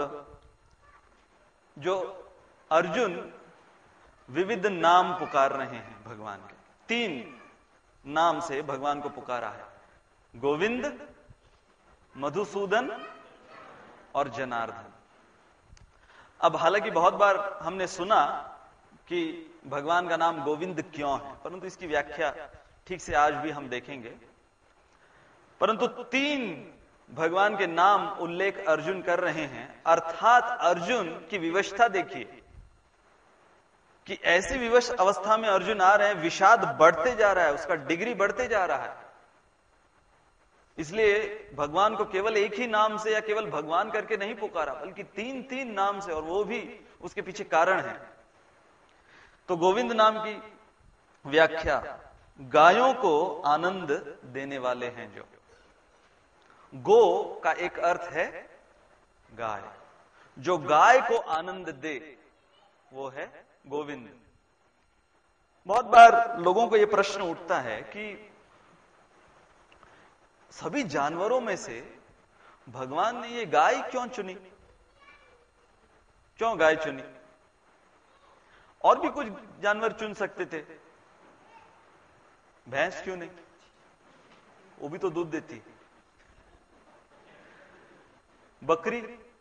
जो अर्जुन विविध नाम पुकार रहे हैं भगवान के, तीन नाम से भगवान को पुकारा है, गोविंद, मधुसूदन और जनार्दन। अब हालांकि बहुत बार हमने सुना कि भगवान का नाम गोविंद क्यों है, परंतु इसकी व्याख्या ठीक से आज भी हम देखेंगे। परंतु तीन भगवान के नाम उल्लेख अर्जुन कर रहे हैं, अर्थात अर्जुन की विवशता देखिए कि ऐसी विवश अवस्था में अर्जुन आ रहे हैं, विषाद बढ़ते जा रहा है, उसका डिग्री बढ़ते जा रहा है। इसलिए भगवान को केवल एक ही नाम से या केवल भगवान करके नहीं पुकारा, बल्कि तीन तीन नाम से, और वो भी उसके पीछे कारण है। तो गोविंद नाम की व्याख्या गायों को आनंद देने वाले हैं। जो गो का एक अर्थ है गाय, जो गाय को आनंद दे वो है गोविंद। बहुत बार लोगों को यह प्रश्न उठता है कि सभी जानवरों में से भगवान ने ये गाय क्यों चुनी, क्यों गाय चुनी? और भी कुछ जानवर चुन सकते थे, भैंस क्यों नहीं? वो भी तो दूध देती है। बकरी,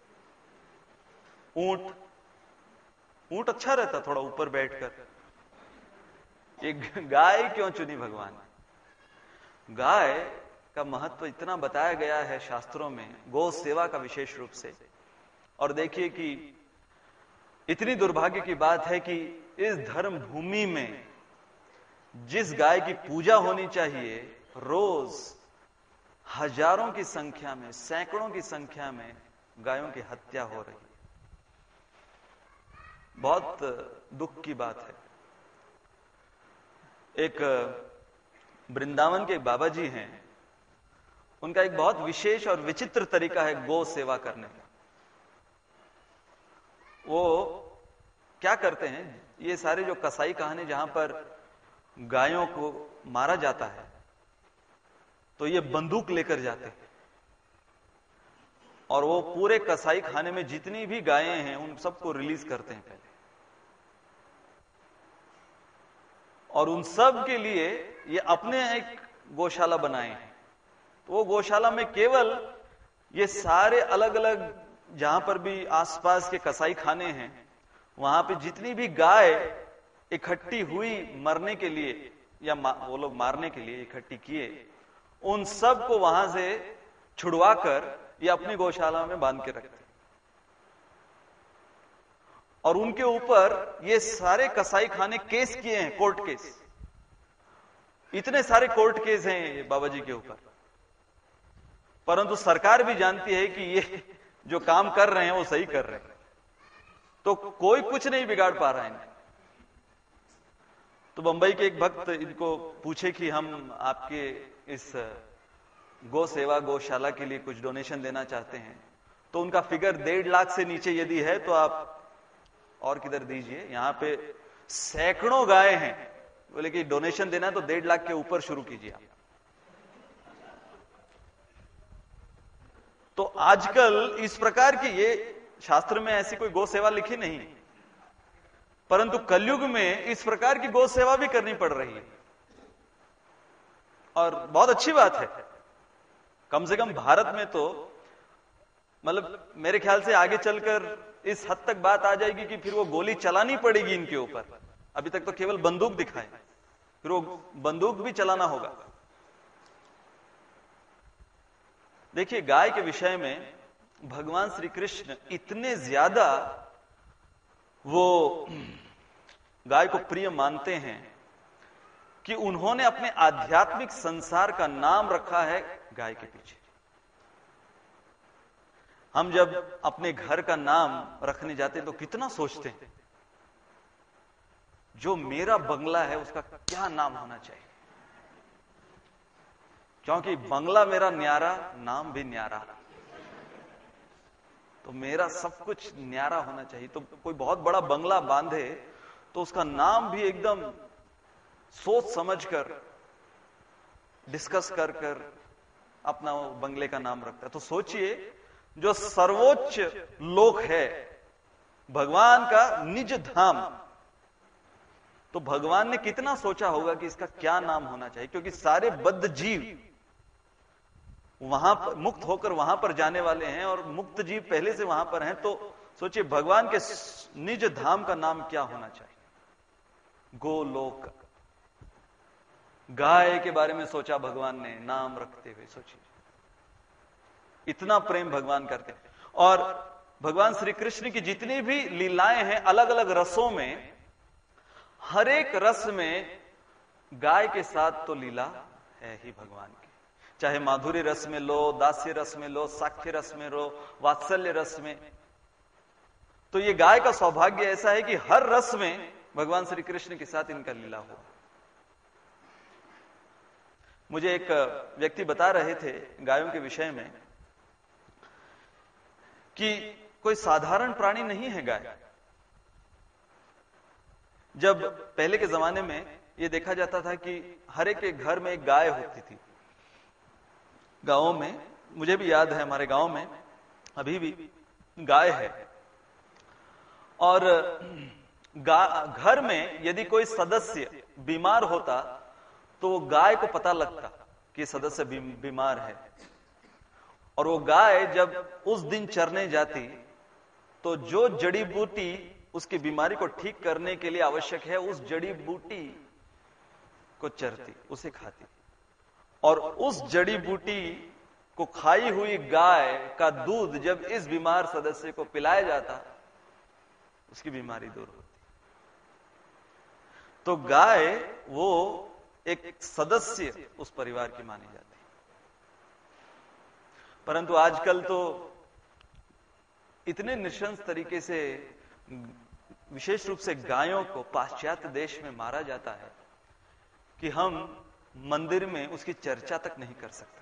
ऊंट, ऊंट अच्छा रहता थोड़ा ऊपर बैठकर। एक गाय क्यों चुनी भगवान? गाय का महत्व इतना बताया गया है शास्त्रों में, गौ सेवा का विशेष रूप से। और देखिए कि इतनी दुर्भाग्य की बात है कि इस धर्म भूमि में जिस गाय की पूजा होनी चाहिए, रोज हजारों की संख्या में, सैकड़ों की संख्या में गायों की हत्या हो रही है। बहुत दुख की बात है। एक वृंदावन के बाबा जी हैं, उनका एक बहुत विशेष और विचित्र तरीका है गौ सेवा करने का। वो क्या करते हैं, ये सारे जो कसाई कहानी जहां पर गायों को मारा जाता है, तो ये बंदूक लेकर जाते हैं और वो पूरे कसाई खाने में जितनी भी गायें हैं उन सबको रिलीज करते हैं पहले, और उन सब के लिए ये अपने एक गौशाला बनाए हैं। तो वो गौशाला में केवल ये सारे अलग अलग जहां पर भी आसपास के कसाई खाने हैं, वहां पे जितनी भी गाय इकट्ठी हुई मरने के लिए या वो लोग मारने के लिए इकट्ठी किए, उन सब को वहां से छुड़वाकर ये अपनी गौशाला में बांध के रखते, और उनके ऊपर ये सारे कसाई खाने केस किए हैं, कोर्ट केस। इतने सारे कोर्ट केस हैं ये बाबा जी के ऊपर, परंतु सरकार भी जानती है कि ये जो काम कर रहे हैं वो सही कर रहे हैं, तो कोई कुछ नहीं बिगाड़ पा रहा है इन्हें। तो बंबई के एक भक्त इनको पूछे कि हम आपके इस गौ सेवा गौशाला के लिए कुछ डोनेशन देना चाहते हैं, तो उनका फिगर डेढ़ लाख से नीचे यदि है तो आप और किधर दीजिए, यहां पे सैकड़ों गाय हैं। बोले कि डोनेशन देना है तो डेढ़ लाख के ऊपर शुरू कीजिए आप। तो आजकल इस प्रकार की, ये शास्त्र में ऐसी कोई गौ सेवा लिखी नहीं, परंतु कलयुग में इस प्रकार की गौ सेवा भी करनी पड़ रही है, और बहुत अच्छी बात है। कम से कम भारत में तो मतलब मेरे ख्याल से आगे चलकर इस हद तक बात आ जाएगी कि फिर वो गोली चलानी पड़ेगी इनके ऊपर। अभी तक तो केवल बंदूक दिखाए, फिर वो बंदूक भी चलाना होगा। देखिए, गाय के विषय में भगवान श्री कृष्ण इतने ज्यादा वो गाय को प्रिय मानते हैं कि उन्होंने अपने आध्यात्मिक संसार का नाम रखा है गाय के पीछे। हम जब अपने घर का नाम रखने जाते हैं तो कितना सोचते हैं, जो मेरा बंगला है उसका क्या नाम होना चाहिए, क्योंकि बंगला मेरा न्यारा, नाम भी न्यारा, तो मेरा सब कुछ न्यारा होना चाहिए। तो कोई बहुत बड़ा बंगला बांधे तो उसका नाम भी एकदम सोच समझकर, डिस्कस कर कर अपना वो बंगले का नाम रखता है। तो सोचिए, जो सर्वोच्च लोक है भगवान का निज धाम, तो भगवान ने कितना सोचा होगा कि इसका क्या नाम होना चाहिए, क्योंकि सारे बद्ध जीव वहां पर मुक्त होकर वहां पर जाने वाले हैं, और मुक्त जीव पहले से वहां पर हैं। तो सोचिए भगवान के निज धाम का नाम क्या होना चाहिए। गोलोक, गाय के बारे में सोचा भगवान ने नाम रखते हुए। सोचिए इतना प्रेम भगवान करते हैं। और भगवान श्री कृष्ण की जितनी भी लीलाएं हैं अलग अलग रसों में, हर एक रस में गाय के साथ तो लीला है ही भगवान की। चाहे माधुरी रस में लो, दास्य रस में लो, साख्य रस में लो, वात्सल्य रस में, तो ये गाय का सौभाग्य ऐसा है कि हर रस में भगवान श्री कृष्ण के साथ इनका लीला हो। मुझे एक व्यक्ति बता रहे थे गायों के विषय में कि कोई साधारण प्राणी नहीं है गाय। जब पहले के जमाने में यह देखा जाता था कि हर एक के घर में एक गाय होती थी। गांवों में, मुझे भी याद है हमारे गांव में अभी भी गाय है। और घर में यदि कोई सदस्य बीमार होता तो गाय को पता लगता कि सदस्य बीमार है, और वो गाय जब उस दिन चरने जाती तो जो जड़ी बूटी उसकी बीमारी को ठीक करने के लिए आवश्यक है, उस जड़ी बूटी को चरती, उसे खाती। और उस जड़ी बूटी को खाई हुई गाय का दूध जब इस बीमार सदस्य को पिलाया जाता, उसकी बीमारी दूर होती। तो गाय वो एक सदस्य उस परिवार की मानी जाती। परंतु आजकल तो इतने निशंस तरीके से विशेष रूप से गायों को पाश्चात्य देश में मारा जाता है कि हम मंदिर में उसकी चर्चा तक नहीं कर सकते,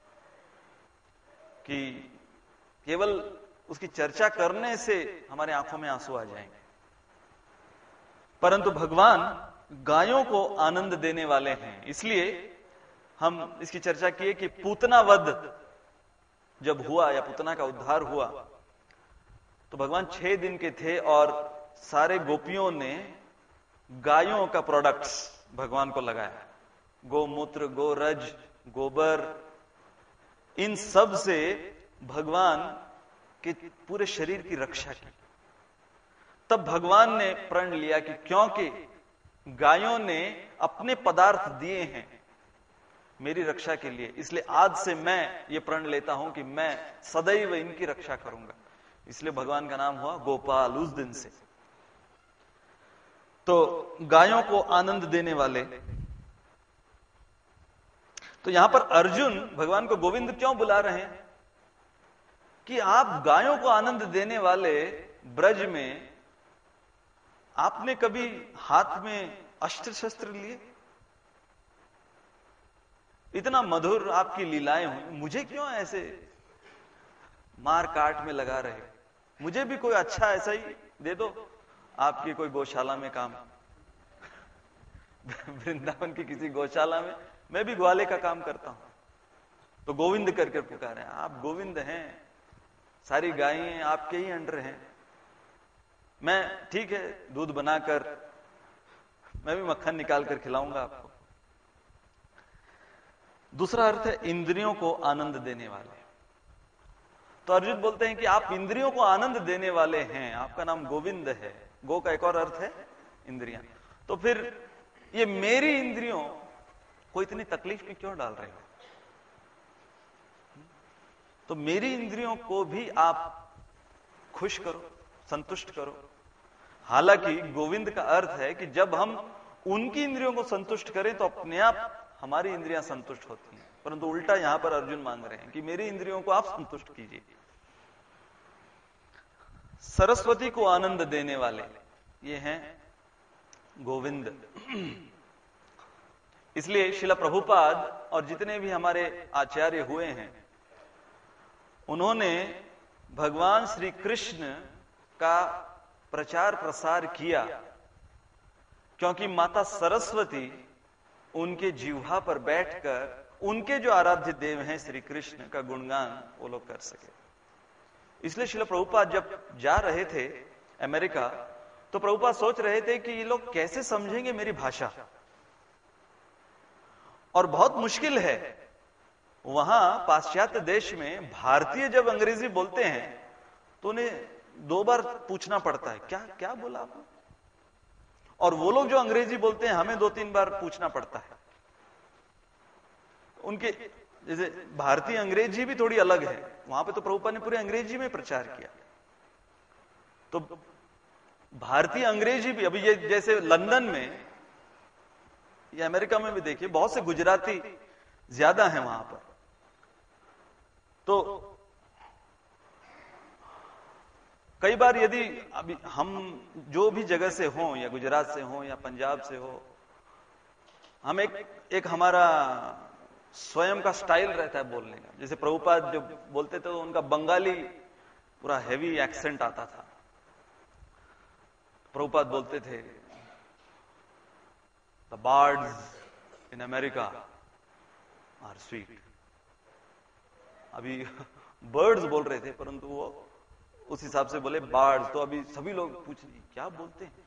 कि केवल उसकी चर्चा करने से हमारे आंखों में आंसू आ जाएंगे। परंतु भगवान गायों को आनंद देने वाले हैं, इसलिए हम इसकी चर्चा किए कि पूतना वध जब हुआ या पूतना का उद्धार हुआ तो भगवान छह दिन के थे और सारे गोपियों ने गायों का प्रोडक्ट्स भगवान को लगाया। गोमूत्र, गोरज, गोबर, इन सब से भगवान के पूरे शरीर की रक्षा की। तब भगवान ने प्रण लिया कि क्योंकि गायों ने अपने पदार्थ दिए हैं मेरी रक्षा के लिए, इसलिए आज से मैं ये प्रण लेता हूं कि मैं सदैव इनकी रक्षा करूंगा। इसलिए भगवान का नाम हुआ गोपाल उस दिन से। तो गायों को आनंद देने वाले, तो यहां पर अर्जुन भगवान को गोविंद क्यों बुला रहे हैं कि आप गायों को आनंद देने वाले ब्रज में आपने कभी हाथ में अस्त्र शस्त्र लिए? इतना मधुर आपकी लीलाएं हुई, मुझे क्यों ऐसे मार काट में लगा रहे? मुझे भी कोई अच्छा ऐसा ही दे दो, आपकी कोई गौशाला में काम, वृंदावन की किसी गौशाला में मैं भी ग्वाले का काम करता हूं। तो गोविंद करके पुकारे, आप गोविंद हैं, सारी गायें आपके ही अंडर हैं। मैं ठीक है दूध बनाकर मैं भी मक्खन निकाल कर खिलाऊंगा आपको। दूसरा अर्थ है इंद्रियों को आनंद देने वाले। तो अर्जुन बोलते हैं कि आप इंद्रियों को आनंद देने वाले हैं, आपका नाम गोविंद है। गो का एक और अर्थ है इंद्रियां। तो फिर ये मेरी इंद्रियों को इतनी तकलीफ में क्यों डाल रहे हो? तो मेरी इंद्रियों को भी आप खुश करो, संतुष्ट करो। हालांकि गोविंद का अर्थ है कि जब हम उनकी इंद्रियों को संतुष्ट करें तो अपने आप हमारी इंद्रियां संतुष्ट होती हैं, परंतु उल्टा यहां पर अर्जुन मांग रहे हैं कि मेरी इंद्रियों को आप संतुष्ट कीजिए। सरस्वती को आनंद देने वाले ये हैं गोविंद। इसलिए श्रील प्रभुपाद और जितने भी हमारे आचार्य हुए हैं उन्होंने भगवान श्री कृष्ण का प्रचार प्रसार किया, क्योंकि माता सरस्वती उनके जिह्वा पर बैठकर उनके जो आराध्य देव हैं श्री कृष्ण का गुणगान वो लोग कर सके। इसलिए श्रील प्रभुपाद जब जा रहे थे अमेरिका तो प्रभुपाद सोच रहे थे कि ये लोग कैसे समझेंगे मेरी भाषा, और बहुत मुश्किल है। वहां पाश्चात्य देश में भारतीय जब अंग्रेजी बोलते हैं तो उन्हें दो बार पूछना पड़ता है क्या क्या बोला आपने, और वो लोग जो अंग्रेजी बोलते हैं हमें दो तीन बार पूछना पड़ता है। उनके जैसे भारतीय अंग्रेजी भी थोड़ी अलग है, वहां पे तो प्रभुपाद ने पूरे अंग्रेजी में प्रचार किया। तो भारतीय अंग्रेजी भी, अभी ये जैसे लंदन में या अमेरिका में भी देखिए बहुत से गुजराती ज्यादा हैं वहां पर। तो कई बार यदि अभी हम जो भी जगह से हों, या गुजरात से हों या पंजाब से हो, हम एक एक हमारा स्वयं का स्टाइल रहता है बोलने का। जैसे प्रभुपाद जो बोलते थे तो उनका बंगाली पूरा हेवी एक्सेंट आता था। प्रभुपाद बोलते थे the birds in America are sweet. अभी बर्ड्स बोल रहे थे परंतु वो उस हिसाब से बोले बर्ड्स। तो अभी सभी लोग पूछ रहे क्या बोलते हैं।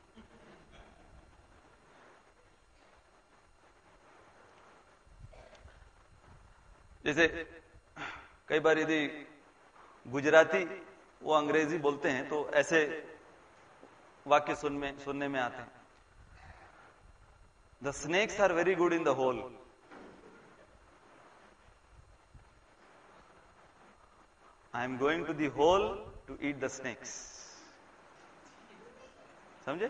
जैसे कई बार यदि गुजराती वो अंग्रेजी बोलते हैं तो ऐसे वाक्य सुन में सुनने में आते हैं, the snakes are very good in the hole. I am going to the hole to eat the snakes. समझे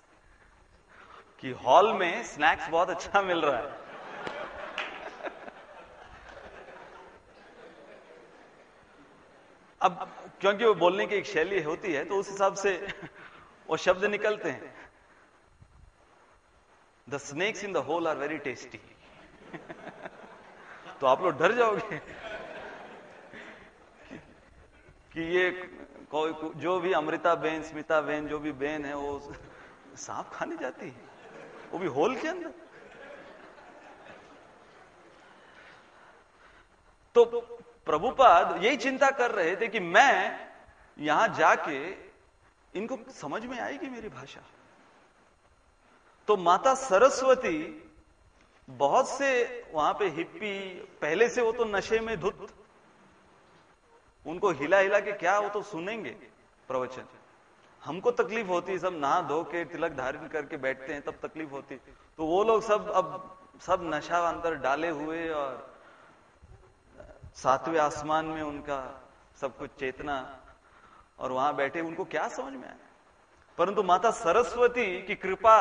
कि हॉल में स्नैक्स बहुत अच्छा मिल रहा है। अब क्योंकि वो बोलने की एक शैली होती है तो उस हिसाब से वो शब्द निकलते हैं। The snakes in the hole are very tasty. तो आप लोग डर जाओगे कि ये कोई जो भी अमृता बेन, स्मिता बेन, जो भी बेन है वो सांप खाने जाती है, वो भी होल के अंदर। तो प्रभुपाद यही चिंता कर रहे थे कि मैं यहां जाके इनको समझ में आएगी मेरी भाषा। तो माता सरस्वती बहुत से वहां पे हिप्पी, पहले से वो तो नशे में धुत, उनको हिला हिला के क्या वो तो सुनेंगे प्रवचन। हमको तकलीफ होती है, सब नहा धो के तिलक धारण करके बैठते हैं तब तकलीफ होती। तो वो लोग सब अब सब नशा अंदर डाले हुए और सातवें आसमान में उनका सब कुछ चेतना, और वहां बैठे उनको क्या समझ में आया। परंतु माता सरस्वती की कृपा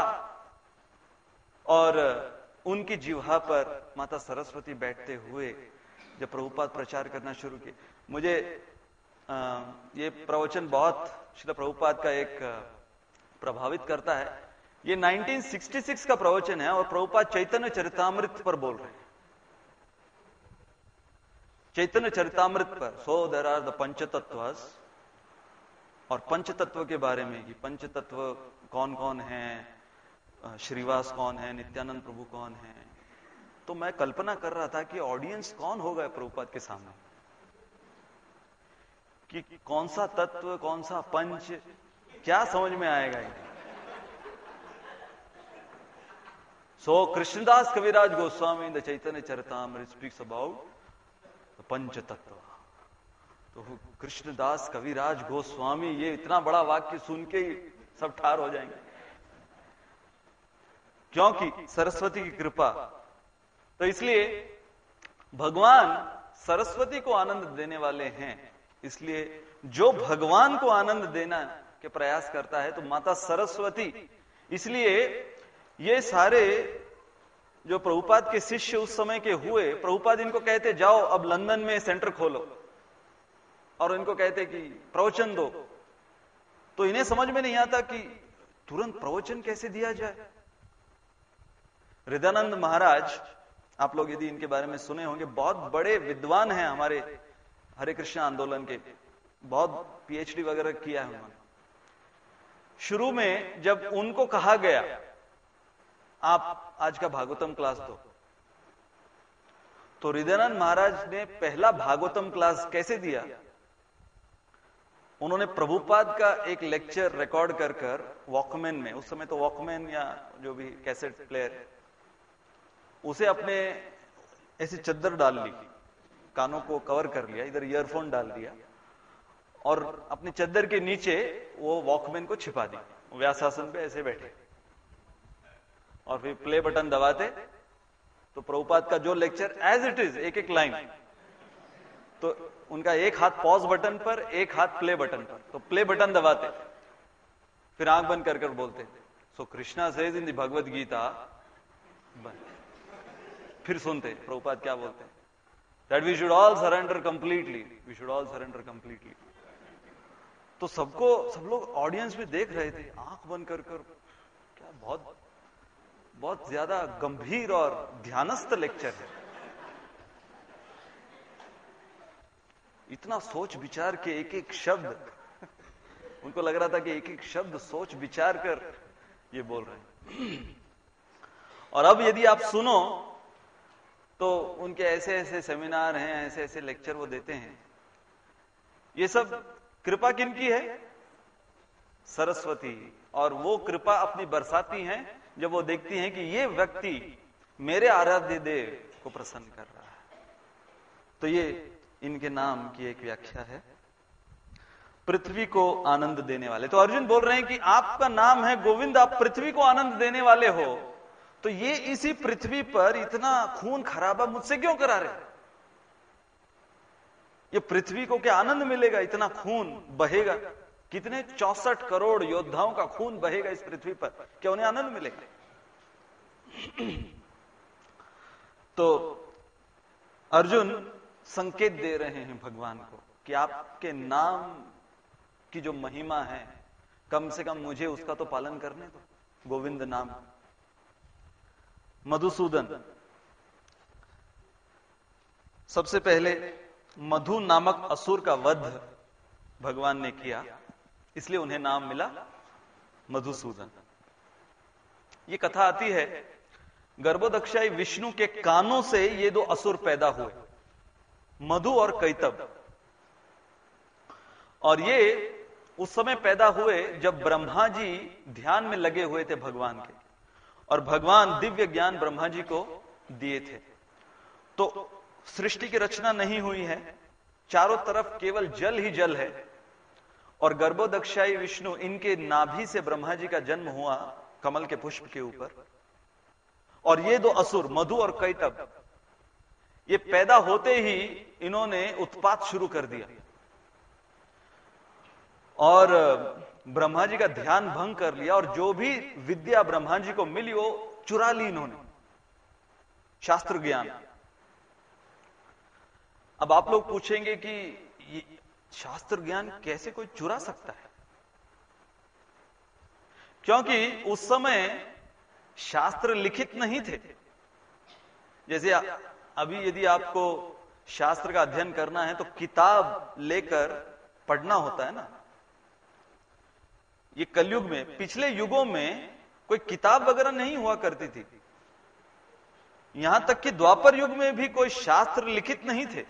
और उनकी जिह्वा पर माता सरस्वती बैठते हुए जब प्रभुपाद प्रचार करना शुरू किए, मुझे आ, ये प्रवचन बहुत श्रील प्रभुपाद का एक प्रभावित करता है। ये नाइनटीन सिक्सटी सिक्स का प्रवचन है और प्रभुपाद चैतन्य चरितामृत पर बोल रहे हैं। चैतन्य चरितामृत पर, so there are the Panchatattvas, और पंचतत्व के बारे में कि पंचतत्व कौन कौन है, श्रीवास कौन है, नित्यानंद प्रभु कौन है। तो मैं कल्पना कर रहा था कि ऑडियंस कौन होगा प्रभुपाद के सामने, कि कौन सा तत्व, कौन सा पंच, क्या समझ में आएगा। So Krishnadas Kaviraj Goswami the Chaitanya Charitamrita speaks about the pancha tattva. तो कृष्णदास कविराज गोस्वामी, ये इतना बड़ा वाक्य सुन के ही सब ठार हो जाएंगे, क्योंकि सरस्वती की कृपा। तो इसलिए भगवान सरस्वती को आनंद देने वाले हैं, इसलिए जो भगवान को आनंद देना के प्रयास करता है तो माता सरस्वती। इसलिए ये सारे जो प्रभुपाद के शिष्य उस समय के हुए, प्रभुपाद इनको कहते जाओ अब लंदन में सेंटर खोलो, और इनको कहते कि प्रवचन दो। तो इन्हें समझ में नहीं आता कि तुरंत प्रवचन कैसे दिया जाए। हृदयानंद महाराज, आप लोग यदि इनके बारे में सुने होंगे, बहुत बड़े विद्वान हैं हमारे हरे कृष्ण आंदोलन के, बहुत पीएचडी वगैरह किया है उन्होंने। शुरू में जब उनको कहा गया आप आज का भागवतम क्लास दो, तो हृदयानंद महाराज ने पहला भागवतम क्लास कैसे दिया। उन्होंने प्रभुपाद का एक लेक्चर रिकॉर्ड कर कर वॉकमैन में, उस समय तो वॉकमैन या जो भी कैसेट प्लेयर, उसे अपने ऐसे चद्दर डाल ली, कानों को कवर कर लिया, इधर ईयरफोन डाल दिया, और अपने चद्दर के नीचे वो वॉकमैन को छिपा दी, व्यासासन पे ऐसे बैठे, और फिर प्ले बटन दबाते तो प्रभुपाद का जो लेक्चर एज इट इज, एक एक लाइन, तो उनका एक हाथ पॉज बटन पर, एक हाथ प्ले बटन पर, तो प्ले बटन दबाते, फिर आंख बंद कर कर बोलते, so Krishna says in the Bhagavad Gita, फिर सुनते प्रभुपाद क्या बोलते हैं, that we should all surrender completely, we should all surrender completely. तो सबको, सब लोग ऑडियंस में देख रहे थे आंख बंद कर कर, क्या बहुत बहुत ज्यादा गंभीर और ध्यानस्थ लेक्चर है। इतना सोच विचार के एक एक शब्द, उनको लग रहा था कि एक एक शब्द सोच विचार कर ये बोल रहे हैं। और अब यदि आप सुनो तो उनके ऐसे ऐसे सेमिनार हैं, ऐसे ऐसे लेक्चर वो देते हैं। ये सब कृपा किनकी है? सरस्वती। और वो कृपा अपनी बरसाती हैं जब वो देखती हैं कि ये व्यक्ति मेरे आराध्य देव को प्रसन्न कर रहा है। तो ये इनके नाम की एक व्याख्या है, पृथ्वी को आनंद देने वाले। तो अर्जुन बोल रहे हैं कि आपका नाम है गोविंद, आप पृथ्वी को आनंद देने वाले हो, तो ये इसी पृथ्वी पर इतना खून खराबा मुझसे क्यों करा रहे? ये पृथ्वी को क्या आनंद मिलेगा? इतना खून बहेगा, कितने चौसठ करोड़ योद्धाओं का खून बहेगा इस पृथ्वी पर, क्या उन्हें आनंद मिलेगा? तो अर्जुन संकेत दे रहे हैं भगवान को कि आपके नाम की जो महिमा है, कम से कम मुझे उसका तो पालन करने दो। गोविंद नाम। मधुसूदन, सबसे पहले मधु नामक असुर का वध भगवान ने किया, इसलिए उन्हें नाम मिला मधुसूदन। ये कथा आती है, गर्भोदक्षाई विष्णु के कानों से ये दो असुर पैदा हुए, मधु और कैतब। और ये उस समय पैदा हुए जब ब्रह्मा जी ध्यान में लगे हुए थे भगवान के, और भगवान दिव्य ज्ञान ब्रह्मा जी को दिए थे। तो सृष्टि की रचना नहीं हुई है, चारों तरफ केवल जल ही जल है, और गर्भोदक्षाई विष्णु इनके नाभि से ब्रह्मा जी का जन्म हुआ कमल के पुष्प के ऊपर। और ये दो असुर मधु और कैतब, ये पैदा होते ही इन्होंने उत्पात शुरू कर दिया और ब्रह्मा जी का ध्यान भंग कर लिया, और जो भी विद्या ब्रह्मा जी को मिली वो चुरा ली इन्होंने, शास्त्र ज्ञान। अब आप लोग पूछेंगे कि ये शास्त्र ज्ञान कैसे कोई चुरा सकता है? क्योंकि उस समय शास्त्र लिखित नहीं थे। जैसे अभी यदि आपको शास्त्र का अध्ययन करना है तो किताब लेकर पढ़ना होता है ना। ये कलयुग में, पिछले युगों में कोई किताब वगैरह नहीं हुआ करती थी। यहां तक कि द्वापर युग में भी कोई शास्त्र लिखित नहीं थे।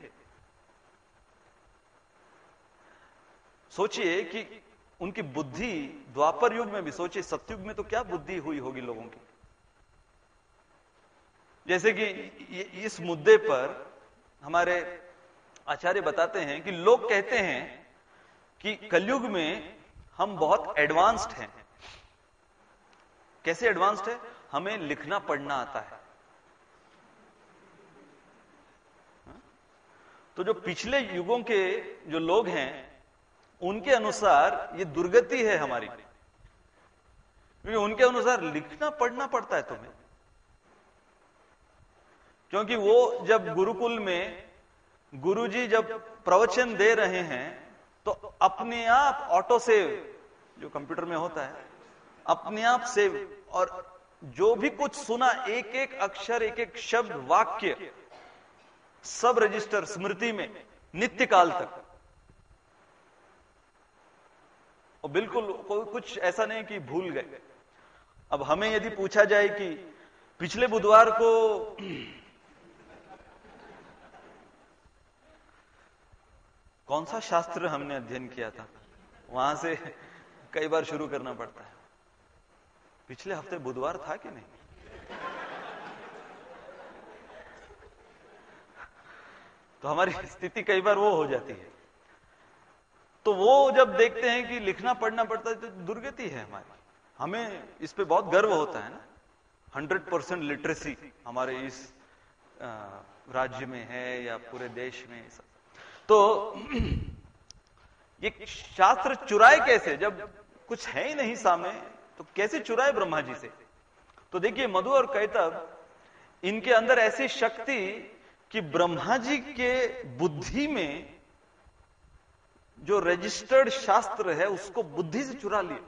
सोचिए कि उनकी बुद्धि द्वापर युग में भी, सोचिए सतयुग में तो क्या बुद्धि हुई होगी लोगों की। जैसे कि इस मुद्दे पर हमारे आचार्य बताते हैं कि लोग कहते हैं कि कलयुग में हम बहुत एडवांस्ड हैं। कैसे एडवांस्ड है? हमें लिखना पढ़ना आता है। तो जो पिछले युगों के जो लोग हैं उनके अनुसार ये दुर्गति है हमारी, क्योंकि उनके अनुसार लिखना पढ़ना पड़ता है तुम्हें। क्योंकि वो जब गुरुकुल में गुरुजी जब प्रवचन दे रहे हैं तो अपने आप ऑटो सेव, जो कंप्यूटर में होता है, अपने आप सेव, और जो भी कुछ सुना एक एक अक्षर, एक एक शब्द, वाक्य सब रजिस्टर स्मृति में नित्य काल तक। और बिल्कुल कोई कुछ ऐसा नहीं कि भूल गए। अब हमें यदि पूछा जाए कि पिछले बुधवार को कौन सा शास्त्र हमने अध्ययन किया था, वहां से कई बार शुरू करना पड़ता है। पिछले हफ्ते बुधवार था कि नहीं? तो हमारी स्थिति कई बार वो हो जाती है। तो वो जब देखते हैं कि लिखना पढ़ना पड़ता है तो दुर्गति है हमारी। हमें इस पे बहुत गर्व होता है ना। हंड्रेड परसेंट लिटरेसी हमारे इस राज्य में है या पूरे देश में सब। तो ये शास्त्र चुराए कैसे, जब कुछ है ही नहीं सामने, तो कैसे चुराए ब्रह्मा जी से? तो देखिए, मधु और कैतव, इनके अंदर ऐसी शक्ति कि ब्रह्मा जी के बुद्धि में जो रजिस्टर्ड शास्त्र है उसको बुद्धि से चुरा लिया।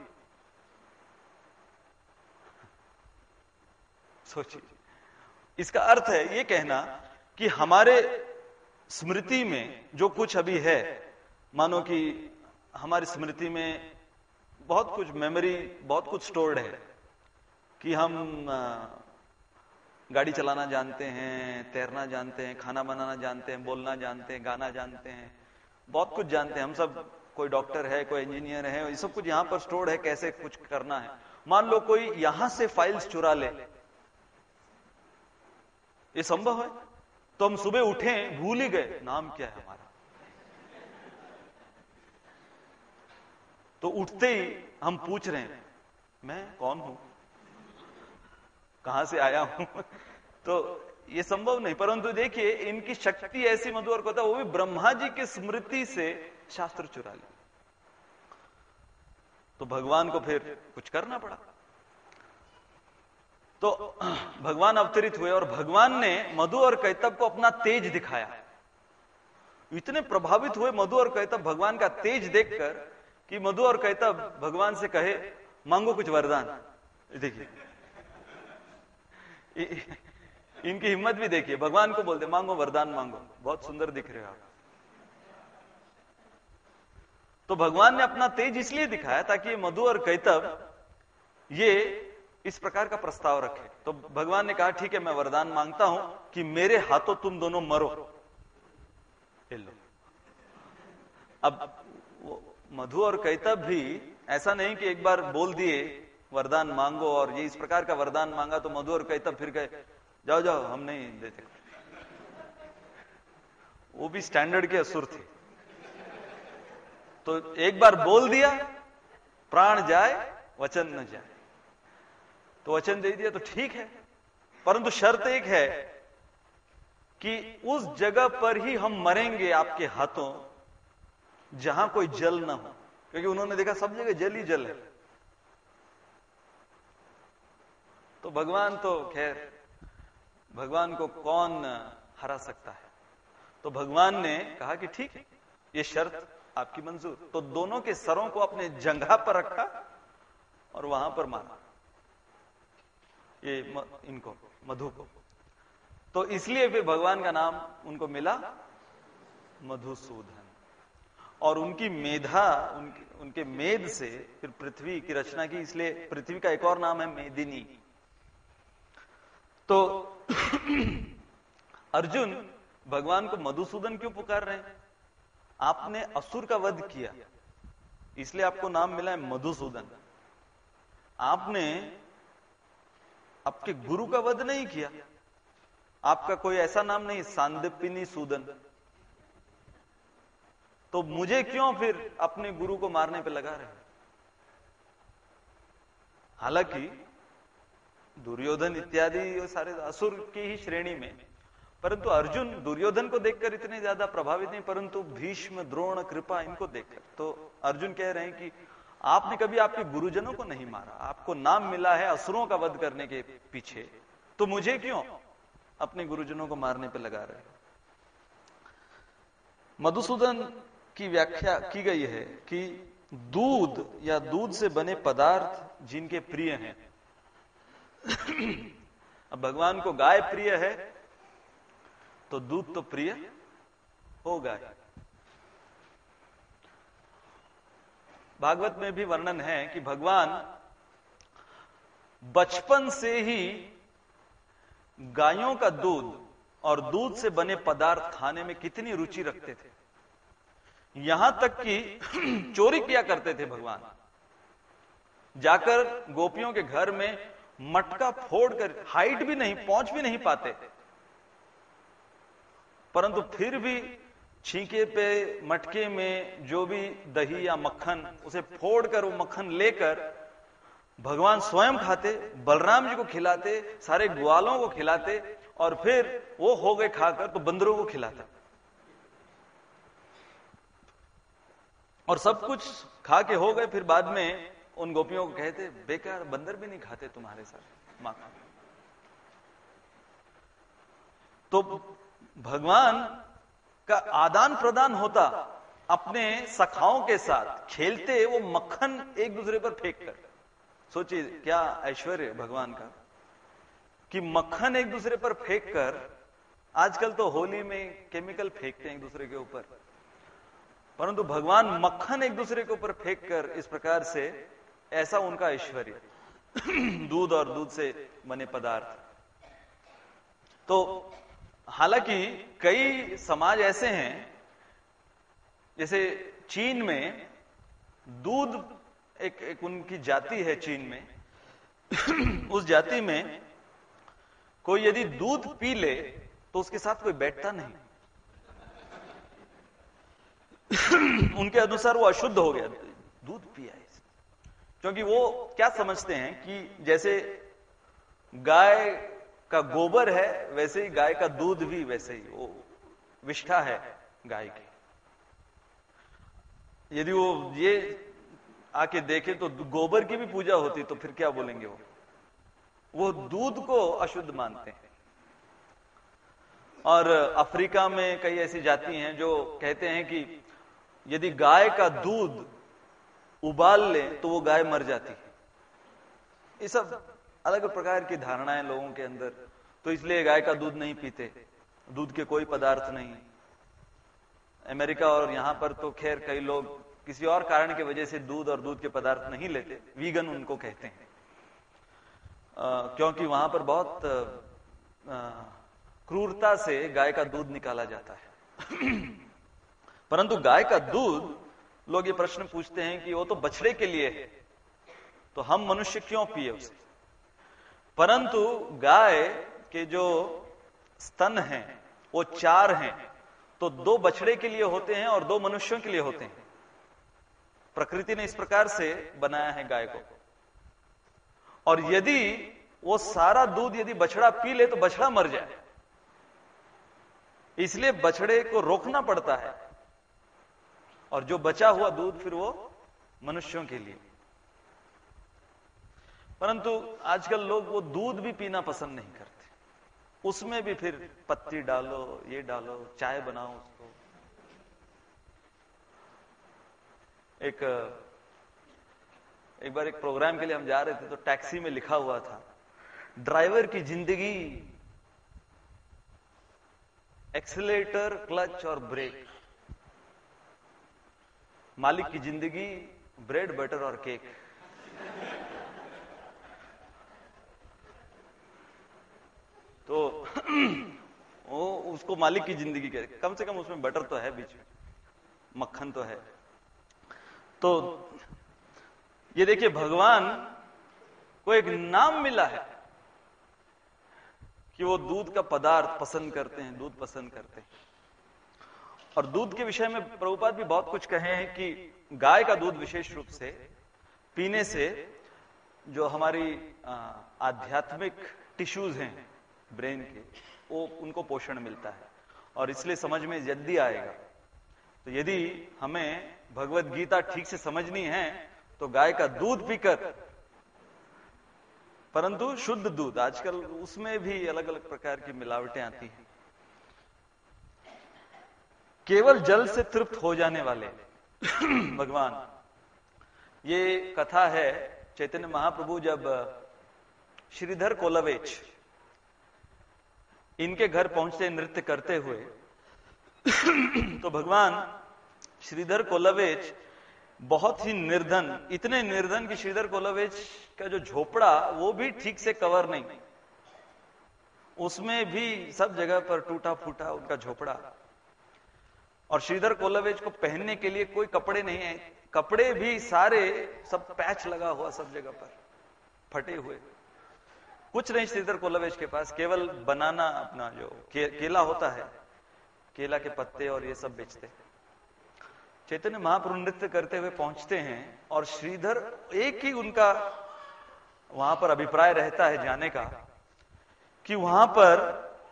सोचिए, इसका अर्थ है ये कहना कि हमारे स्मृति में जो कुछ अभी है, मानो कि हमारी स्मृति में बहुत कुछ मेमोरी, बहुत कुछ स्टोर्ड है कि हम गाड़ी चलाना जानते हैं, तैरना जानते हैं, खाना बनाना जानते हैं, बोलना जानते हैं, गाना जानते हैं, बहुत कुछ जानते हैं हम सब। कोई डॉक्टर है, कोई इंजीनियर है, ये सब कुछ यहां पर स्टोर्ड है, कैसे कुछ करना है। मान लो कोई यहां से फाइल्स चुरा ले, ये संभव है? तो हम सुबह उठे, भूल ही गए नाम क्या है हमारा, तो उठते ही हम पूछ रहे हैं मैं कौन हूं, कहां से आया हूं। तो ये संभव नहीं। परंतु देखिए, इनकी शक्ति ऐसी मधु और कैतव, वो भी ब्रह्मा जी की स्मृति से शास्त्र चुरा लिया। तो भगवान को फिर कुछ करना पड़ा। तो भगवान अवतरित हुए और भगवान ने मधु और कैतव को अपना तेज दिखाया। इतने प्रभावित हुए मधु और कैतव भगवान का तेज देखकर कि मधु और कैतव भगवान से कहे, मांगो कुछ वरदान। देखिए, इनकी हिम्मत भी देखिए, भगवान को बोलते मांगो वरदान मांगो, बहुत सुंदर दिख रहे हो आप। तो भगवान ने अपना तेज इसलिए दिखाया ताकि मधु और कैतव ये इस प्रकार का प्रस्ताव रखे। तो भगवान ने कहा, ठीक है, मैं वरदान मांगता हूं कि मेरे हाथों तुम दोनों मरो। ले लो। अब मधु और कैतव भी ऐसा नहीं कि एक बार बोल दिए वरदान मांगो और ये इस प्रकार का वरदान मांगा तो मधु और कैतव फिर गए, जाओ जाओ हम नहीं देते। वो भी स्टैंडर्ड के असुर थे। तो एक बार बोल दिया, प्राण जाए वचन न जाए, तो वचन दे दिया तो ठीक है, परंतु शर्त एक है कि उस जगह पर ही हम मरेंगे आपके हाथों जहां कोई जल ना हो, क्योंकि उन्होंने देखा सब जगह जल ही जल है। तो भगवान तो खैर, भगवान को कौन हरा सकता है। तो भगवान ने कहा कि ठीक है, ये शर्त आपकी मंजूर। तो दोनों के सरों को अपने जंघा पर रखा और वहां पर मारा ये म, इनको मधु को। तो इसलिए फिर भगवान का नाम उनको मिला मधुसूदन। और उनकी मेधा, उनके, उनके मेध से फिर पृथ्वी की रचना की, इसलिए पृथ्वी का एक और नाम है मेदिनी। तो अर्जुन भगवान को मधुसूदन क्यों पुकार रहे हैं? आपने असुर का वध किया, इसलिए आपको नाम मिला है मधुसूदन। आपने आपके गुरु का वध नहीं किया, आपका कोई ऐसा नाम नहीं सांदीपनी सूदन। तो मुझे क्यों फिर अपने गुरु को मारने पे लगा रहे? हालांकि दुर्योधन इत्यादि सारे असुर की ही श्रेणी में, परंतु अर्जुन दुर्योधन को देखकर इतने ज्यादा प्रभावित नहीं, परंतु भीष्म, द्रोण, कृपा इनको देखकर। तो अर्जुन कह रहे हैं कि आपने कभी आपके गुरुजनों को नहीं मारा, आपको नाम मिला है असुरों का वध करने के पीछे, तो मुझे क्यों अपने गुरुजनों को मारने पे लगा रहे? मधुसूदन की व्याख्या की गई है कि दूध या दूध से बने पदार्थ जिनके प्रिय हैं। अब भगवान को गाय प्रिय है तो दूध तो प्रिय होगा। भागवत में भी वर्णन है कि भगवान बचपन से ही गायों का दूध और दूध से बने पदार्थ खाने में कितनी रुचि रखते थे, यहां तक कि चोरी किया करते थे भगवान। जाकर गोपियों के घर में मटका फोड़कर, हाइट भी नहीं, पहुंच भी नहीं पाते, परंतु फिर भी छींके पे मटके में जो भी दही या मक्खन, उसे फोड़कर वो मक्खन लेकर भगवान स्वयं खाते, बलराम जी को खिलाते, सारे ग्वालों को खिलाते और फिर वो हो गए खाकर तो बंदरों को खिलाता, और सब कुछ खा के हो गए, फिर बाद में उन गोपियों को कहते बेकार बंदर भी नहीं खाते तुम्हारे साथ माखन। तो भगवान का आदान प्रदान होता अपने सखाओं के साथ, खेलते वो मक्खन एक दूसरे पर फेंक कर। सोचिए क्या ऐश्वर्य भगवान का कि मक्खन एक दूसरे पर फेंक कर। आजकल तो होली में केमिकल फेंकते हैं एक दूसरे के ऊपर, परंतु भगवान मक्खन एक दूसरे के ऊपर फेंक कर इस प्रकार से, ऐसा उनका ऐश्वर्य दूध और दूध से बने पदार्थ। तो हालांकि कई समाज ऐसे हैं, जैसे चीन में दूध एक, एक उनकी जाति है चीन में उस जाति में कोई यदि दूध पी ले तो उसके साथ कोई बैठता नहीं उनके अनुसार वो अशुद्ध हो गया, दूध पिया है। क्योंकि वो क्या समझते हैं कि जैसे गाय का गोबर है वैसे ही गाय का दूध भी वैसे ही वो विष्ठा है गाय की। यदि वो ये आके देखे तो गोबर की भी पूजा होती तो फिर क्या बोलेंगे वो वो दूध को अशुद्ध मानते हैं। और अफ्रीका में कई ऐसी जाति हैं जो कहते हैं कि यदि गाय का दूध उबाल ले तो वो गाय मर जाती है। ये सब अलग प्रकार की धारणाएं लोगों के अंदर, तो इसलिए गाय का दूध नहीं पीते, दूध के कोई पदार्थ नहीं। अमेरिका और यहां पर तो खैर कई लोग किसी और कारण की वजह से दूध और दूध के पदार्थ नहीं लेते, वीगन उनको कहते हैं, आ, क्योंकि वहां पर बहुत आ, क्रूरता से गाय का दूध निकाला जाता है परंतु गाय का दूध, लोग ये प्रश्न पूछते हैं कि वो तो बछड़े के लिए है, तो हम मनुष्य क्यों पिए उसे। परंतु गाय के जो स्तन हैं वो चार हैं, तो दो बछड़े के लिए होते हैं और दो मनुष्यों के लिए होते हैं। प्रकृति ने इस प्रकार से बनाया है गाय को। और यदि वो सारा दूध यदि बछड़ा पी ले तो बछड़ा मर जाए, इसलिए बछड़े को रोकना पड़ता है, और जो बचा हुआ दूध फिर वो मनुष्यों के लिए। परंतु आजकल लोग वो दूध भी पीना पसंद नहीं करते, उसमें भी फिर पत्ती डालो, ये डालो, चाय बनाओ उसको। एक एक बार एक प्रोग्राम के लिए हम जा रहे थे तो टैक्सी में लिखा हुआ था, ड्राइवर की जिंदगी एक्सीलेटर, क्लच और ब्रेक, मालिक की जिंदगी ब्रेड बटर और केक। तो वो उसको मालिक की जिंदगी कहते, कम से कम उसमें बटर तो है, बीच में मक्खन तो है। तो ये देखिए भगवान को एक नाम मिला है कि वो दूध का पदार्थ पसंद करते हैं, दूध पसंद करते हैं। और दूध के विषय में प्रभुपाद भी बहुत कुछ कहे हैं कि गाय का दूध विशेष रूप से पीने से जो हमारी आध्यात्मिक टिश्यूज हैं ब्रेन के, वो उनको पोषण मिलता है, और इसलिए समझ में जल्दी आएगा। तो यदि हमें भगवत गीता ठीक से समझनी है तो गाय का दूध पीकर, परंतु शुद्ध दूध, आजकल उसमें भी अलग अलग प्रकार की मिलावटें आती हैं। केवल जल से तृप्त हो जाने वाले भगवान। ये कथा है चैतन्य महाप्रभु जब श्रीधर कोलवेच इनके घर पहुंचते नृत्य करते हुए तो भगवान श्रीधर कोलवेच बहुत ही निर्धन, इतने निर्धन कि श्रीधर कोलवेच का जो झोपड़ा वो भी ठीक से कवर नहीं, उसमें भी सब जगह पर टूटा फूटा उनका झोपड़ा। और श्रीधर कोलवेच को पहनने के लिए कोई कपड़े नहीं है, कपड़े भी सारे सब पैच लगा हुआ सब जगह पर, फटे हुए, कुछ नहीं श्रीधर कोलवेच के पास, केवल बनाना अपना जो के, केला होता है, केला के पत्ते और ये सब बेचते। चैतन्य महाप्रभु नृत्य करते हुए पहुंचते हैं और श्रीधर, एक ही उनका वहां पर अभिप्राय रहता है जाने का कि वहां पर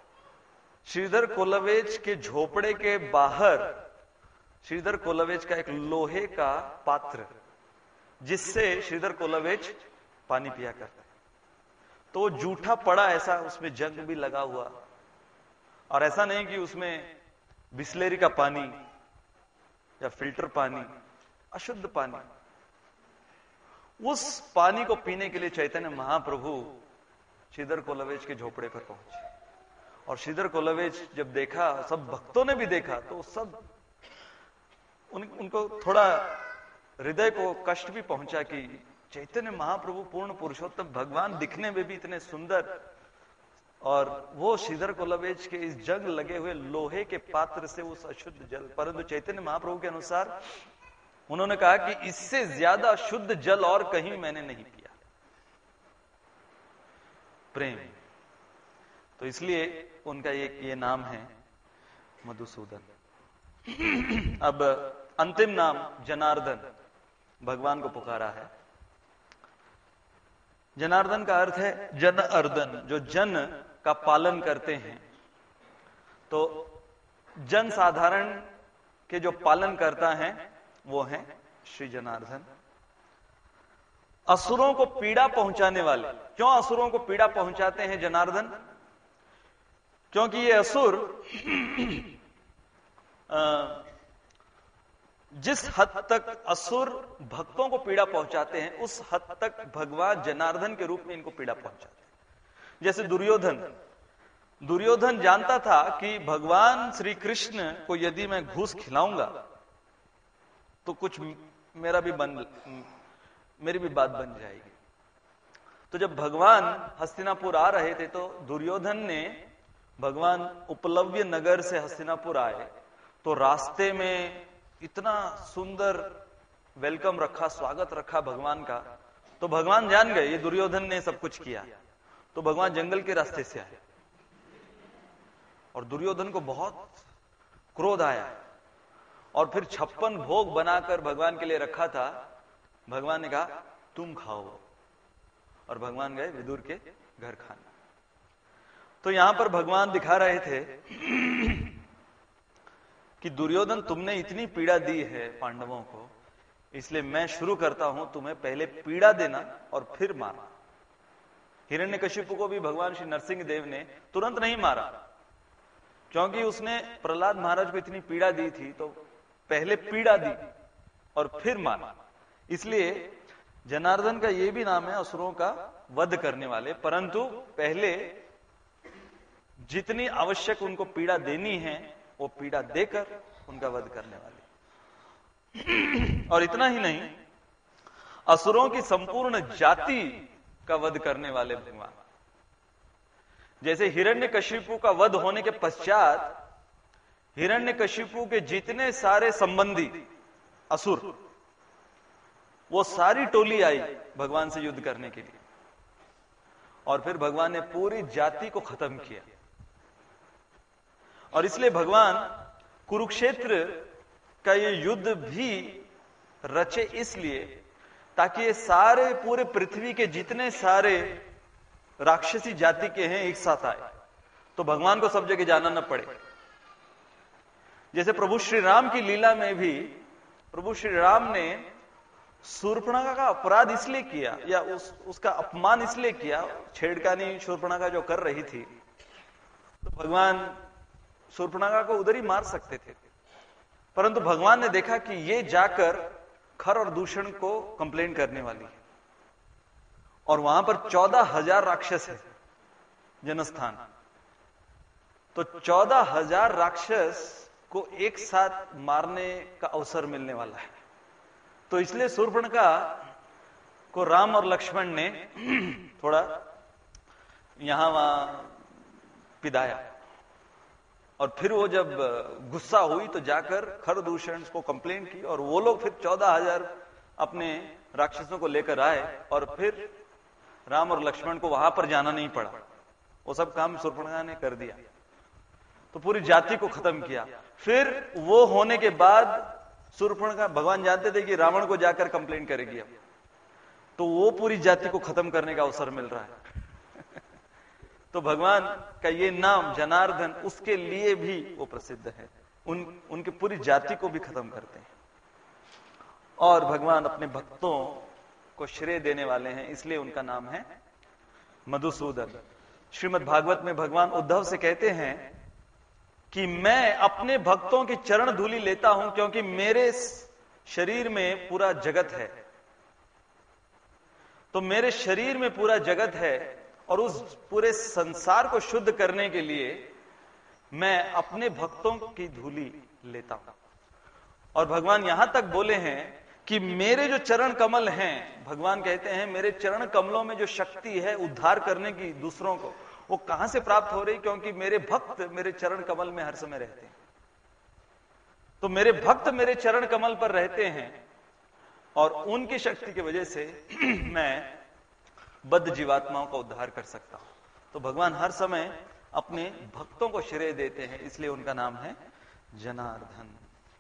श्रीधर कोलवेज के झोपड़े के बाहर श्रीधर कोलवेज का एक लोहे का पात्र, जिससे श्रीधर कोलवेज पानी पिया करता है, तो जूठा पड़ा, ऐसा उसमें जग भी लगा हुआ, और ऐसा नहीं कि उसमें बिस्लेरी का पानी या फिल्टर पानी, अशुद्ध पानी। उस पानी को पीने के लिए चैतन्य महाप्रभु श्रीधर कोलवेज के झोपड़े पर पहुंचे, और श्रीधर कोलवेज जब देखा, सब भक्तों ने भी देखा, तो सब उन, उनको थोड़ा हृदय को कष्ट भी पहुंचा कि चैतन्य महाप्रभु पूर्ण पुरुषोत्तम भगवान दिखने में भी इतने सुंदर, और वो श्रीधर कोलवेज के इस जंग लगे हुए लोहे के पात्र से उस अशुद्ध जल, परंतु चैतन्य महाप्रभु के अनुसार उन्होंने कहा कि इससे ज्यादा शुद्ध जल और कहीं मैंने नहीं पिया। प्रेम, तो इसलिए उनका एक ये नाम है मधुसूदन। अब अंतिम नाम जनार्दन, भगवान को पुकारा है। जनार्दन का अर्थ है जन अर्दन, जो जन का पालन करते हैं। तो जन साधारण के जो पालन करता है वो है श्री जनार्दन। असुरों को पीड़ा पहुंचाने वाले, क्यों असुरों को पीड़ा पहुंचाते हैं जनार्दन? क्योंकि ये असुर जिस हद तक असुर भक्तों को पीड़ा पहुंचाते हैं, उस हद तक भगवान जनार्दन के रूप में इनको पीड़ा पहुंचाते हैं। जैसे दुर्योधन दुर्योधन जानता था कि भगवान श्री कृष्ण को यदि मैं घूस खिलाऊंगा तो कुछ मेरा भी बन मेरी भी बात बन जाएगी। तो जब भगवान हस्तिनापुर आ रहे थे, तो दुर्योधन ने, भगवान उपलव्य नगर से हस्तिनापुर आए, तो रास्ते में इतना सुंदर वेलकम रखा, स्वागत रखा भगवान का। तो भगवान जान गए ये दुर्योधन ने सब कुछ किया, तो भगवान जंगल के रास्ते से आए, और दुर्योधन को बहुत क्रोध आया, और फिर छप्पन भोग बनाकर भगवान के लिए रखा था। भगवान ने कहा तुम खाओ, और भगवान गए विदुर के घर खाना। तो यहां पर भगवान दिखा रहे थे कि दुर्योधन तुमने इतनी पीड़ा दी है पांडवों को, इसलिए मैं शुरू करता हूं तुम्हें पहले पीड़ा देना और फिर मारना। हिरण्यकशिपु को भी भगवान श्री नरसिंह देव ने तुरंत नहीं मारा, क्योंकि उसने प्रहलाद महाराज को इतनी पीड़ा दी थी, तो पहले पीड़ा दी और फिर मारा। इसलिए जनार्दन का यह भी नाम है असुरों का वध करने वाले, परंतु पहले जितनी आवश्यक उनको पीड़ा देनी है वो पीड़ा देकर उनका वध करने वाले। और इतना ही नहीं, असुरों की संपूर्ण जाति का वध करने वाले भगवान। जैसे हिरण्यकशिपु का वध होने के पश्चात हिरण्यकशिपु के जितने सारे संबंधी असुर, वो सारी टोली आई भगवान से युद्ध करने के लिए, और फिर भगवान ने पूरी जाति को खत्म किया। और इसलिए भगवान कुरुक्षेत्र का ये युद्ध भी रचे इसलिए ताकि ये सारे पूरे पृथ्वी के जितने सारे राक्षसी जाति के हैं एक साथ आए, तो भगवान को सब जगह जाना न पड़े। जैसे प्रभु श्री राम की लीला में भी प्रभु श्री राम ने शूर्पणखा का अपराध इसलिए किया, या उस उसका अपमान इसलिए किया, छेड़खानी शूर्पणखा जो कर रही थी, तो भगवान शूर्पणखा को उधर ही मार सकते थे, परंतु भगवान ने देखा कि ये जाकर खर और दूषण को कंप्लेन करने वाली है, और वहां पर चौदह हजार राक्षस है जनस्थान, तो चौदह हजार राक्षस को एक साथ मारने का अवसर मिलने वाला है। तो इसलिए शूर्पणखा को राम और लक्ष्मण ने थोड़ा यहां वहां पिदाया, और फिर वो जब गुस्सा हुई तो जाकर खरदूषण को कंप्लेन की, और वो लोग फिर चौदह हजार अपने राक्षसों को लेकर आए, और फिर राम और लक्ष्मण को वहां पर जाना नहीं पड़ा, वो सब काम शूर्पणखा ने कर दिया, तो पूरी जाति को खत्म किया। फिर वो होने के बाद शूर्पणखा, भगवान जानते थे कि रावण को जाकर कंप्लेन करेगी, तो वो पूरी जाति को खत्म करने का अवसर मिल रहा है। तो भगवान का ये नाम जनार्दन उसके लिए भी वो प्रसिद्ध है, उन उनकी पूरी जाति को भी खत्म करते हैं। और भगवान अपने भक्तों को श्रेय देने वाले हैं, इसलिए उनका नाम है मधुसूदन। श्रीमद् भागवत में भगवान उद्धव से कहते हैं कि मैं अपने भक्तों की चरण धूलि लेता हूं, क्योंकि मेरे शरीर में पूरा जगत है। तो मेरे शरीर में पूरा जगत है और उस पूरे संसार को शुद्ध करने के लिए मैं अपने भक्तों की धूलि लेता हूं। और भगवान यहां तक बोले हैं कि मेरे जो चरण कमल हैं, भगवान कहते हैं मेरे चरण कमलों में जो शक्ति है उद्धार करने की दूसरों को, वो कहां से प्राप्त हो रही? क्योंकि मेरे भक्त मेरे चरण कमल में हर समय रहते हैं। तो मेरे भक्त मेरे चरण कमल पर रहते हैं और उनकी शक्ति की वजह से मैं बद्ध जीवात्माओं का उद्धार कर सकता हूं। तो भगवान हर समय अपने भक्तों को श्रेय देते हैं, इसलिए उनका नाम है जनार्दन।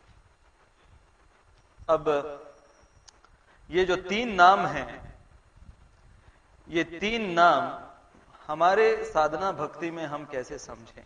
अब ये जो तीन नाम हैं, ये तीन नाम हमारे साधना भक्ति में हम कैसे समझें?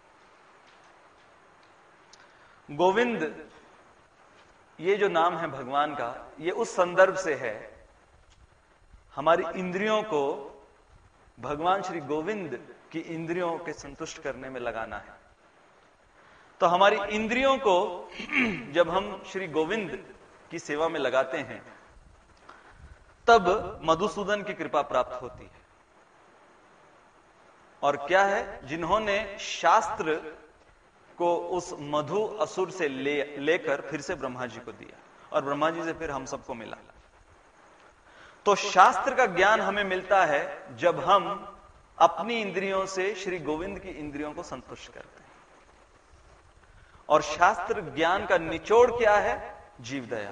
गोविंद ये जो नाम है भगवान का, ये उस संदर्भ से है, हमारी इंद्रियों को भगवान श्री गोविंद की इंद्रियों के संतुष्ट करने में लगाना है। तो हमारी इंद्रियों को जब हम श्री गोविंद की सेवा में लगाते हैं, तब मधुसूदन की कृपा प्राप्त होती है। और क्या है? जिन्होंने शास्त्र को उस मधु असुर से ले लेकर फिर से ब्रह्मा जी को दिया और ब्रह्मा जी से फिर हम सबको मिला। तो शास्त्र का ज्ञान हमें मिलता है जब हम अपनी इंद्रियों से श्री गोविंद की इंद्रियों को संतुष्ट करते हैं। और शास्त्र ज्ञान का निचोड़ क्या है? जीव दया,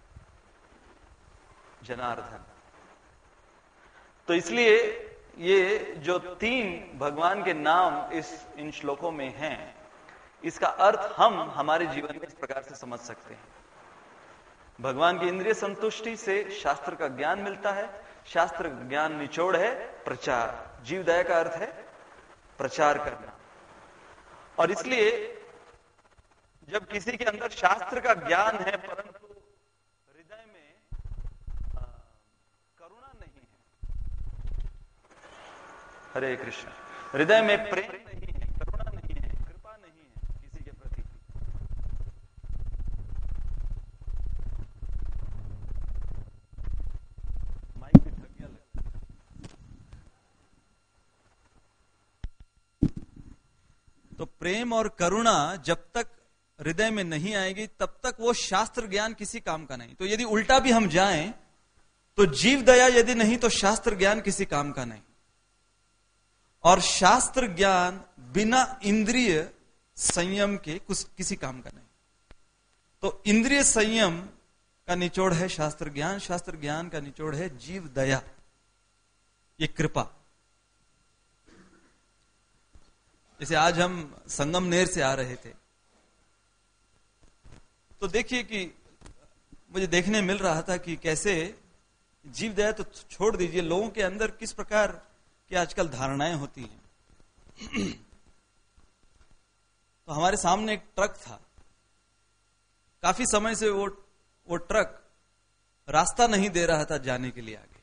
जनार्दन। तो इसलिए ये जो तीन भगवान के नाम इस इन श्लोकों में हैं, इसका अर्थ हम हमारे जीवन में इस प्रकार से समझ सकते हैं। भगवान की इंद्रिय संतुष्टि से शास्त्र का ज्ञान मिलता है। शास्त्र ज्ञान निचोड़ है प्रचार। जीव दया का अर्थ है प्रचार करना। और इसलिए जब किसी के अंदर शास्त्र का ज्ञान है परंतु हृदय में आ, करुणा नहीं है, हरे कृष्ण, हृदय में प्रेम नहीं है, करुणा नहीं है, कृपा नहीं है किसी के प्रति, माइक भी थक गया लगता है। तो प्रेम और करुणा जब तक हृदय में नहीं आएगी तब तक वो शास्त्र ज्ञान किसी काम का नहीं। तो यदि उल्टा भी हम जाएं तो जीव दया यदि नहीं तो शास्त्र ज्ञान किसी काम का नहीं। और शास्त्र ज्ञान बिना इंद्रिय संयम के कुछ किसी काम का नहीं। तो इंद्रिय संयम का निचोड़ है शास्त्र ज्ञान, शास्त्र ज्ञान का निचोड़ है जीव दया, ये कृपा। जैसे आज हम संगमनेर से आ रहे थे तो देखिए कि मुझे देखने मिल रहा था कि कैसे जीव दया तो छोड़ दीजिए, लोगों के अंदर किस प्रकार की आजकल धारणाएं होती हैं। तो हमारे सामने एक ट्रक था, काफी समय से वो वो ट्रक रास्ता नहीं दे रहा था जाने के लिए आगे।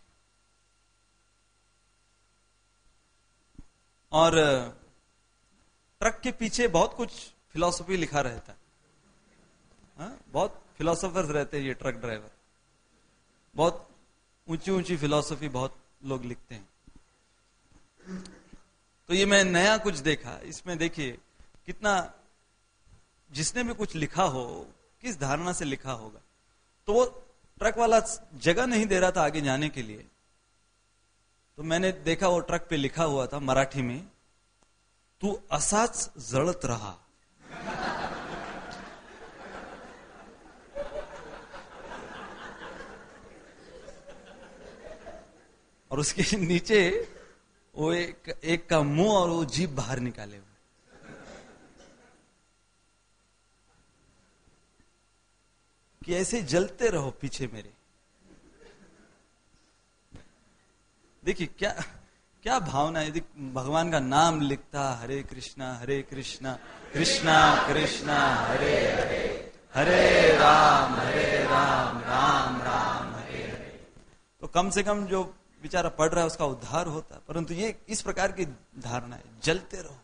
और ट्रक के पीछे बहुत कुछ फिलॉसफी लिखा रहता है। हाँ? बहुत फिलोसोफर्स रहते हैं ये ट्रक ड्राइवर, बहुत ऊंची ऊंची फिलॉसफी बहुत लोग लिखते हैं। तो ये मैं नया कुछ देखा, इसमें देखिए कितना, जिसने भी कुछ लिखा हो किस धारणा से लिखा होगा। तो वो ट्रक वाला जगह नहीं दे रहा था आगे जाने के लिए। तो मैंने देखा वो ट्रक पे लिखा हुआ था मराठी में, तू असाच जळत रहा। और उसके नीचे वो एक एक का मुंह और वो जीभ बाहर निकाले हुए। कि ऐसे जलते रहो पीछे मेरे। देखिए क्या क्या भावना, यदि भगवान का नाम लिखता, हरे कृष्णा हरे कृष्णा कृष्णा कृष्णा हरे हरे, हरे राम हरे राम राम राम हरे हरे, तो कम से कम जो बेचारा पढ़ रहा है उसका उद्धार होता है। परंतु ये इस प्रकार की धारणा है, जलते रहो।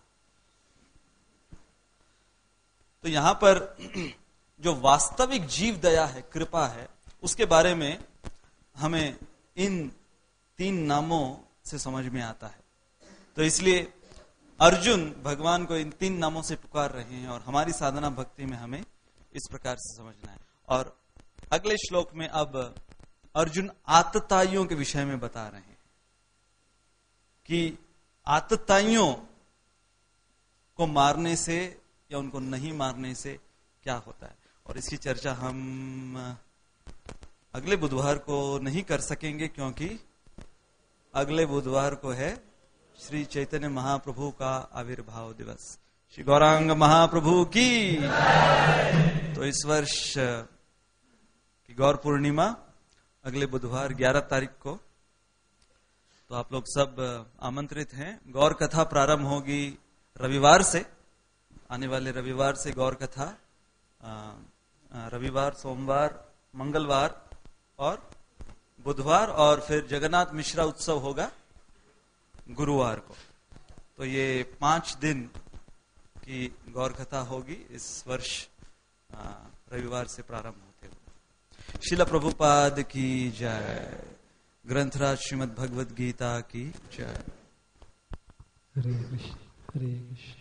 तो यहां पर जो वास्तविक जीव दया है, कृपा है, उसके बारे में हमें इन तीन नामों से समझ में आता है। तो इसलिए अर्जुन भगवान को इन तीन नामों से पुकार रहे हैं और हमारी साधना भक्ति में हमें इस प्रकार से समझना है। और अगले श्लोक में अब अर्जुन आतताइयों के विषय में बता रहे हैं कि आतताइयों को मारने से या उनको नहीं मारने से क्या होता है। और इसकी चर्चा हम अगले बुधवार को नहीं कर सकेंगे, क्योंकि अगले बुधवार को है श्री चैतन्य महाप्रभु का आविर्भाव दिवस। श्री गौरांग महाप्रभु की। तो इस वर्ष की गौर पूर्णिमा अगले बुधवार ग्यारह तारीख को, तो आप लोग सब आमंत्रित हैं। गौर कथा प्रारंभ होगी रविवार से, आने वाले रविवार से गौर कथा, रविवार, सोमवार, मंगलवार और बुधवार, और फिर जगन्नाथ मिश्रा उत्सव होगा गुरुवार को। तो ये पांच दिन की गौर कथा होगी इस वर्ष रविवार से प्रारंभ होते हुए। शिला प्रभुपाद की जय। ग्रंथराज श्रीमद् भगवद गीता की जय। हरे कृष्ण हरे कृष्ण।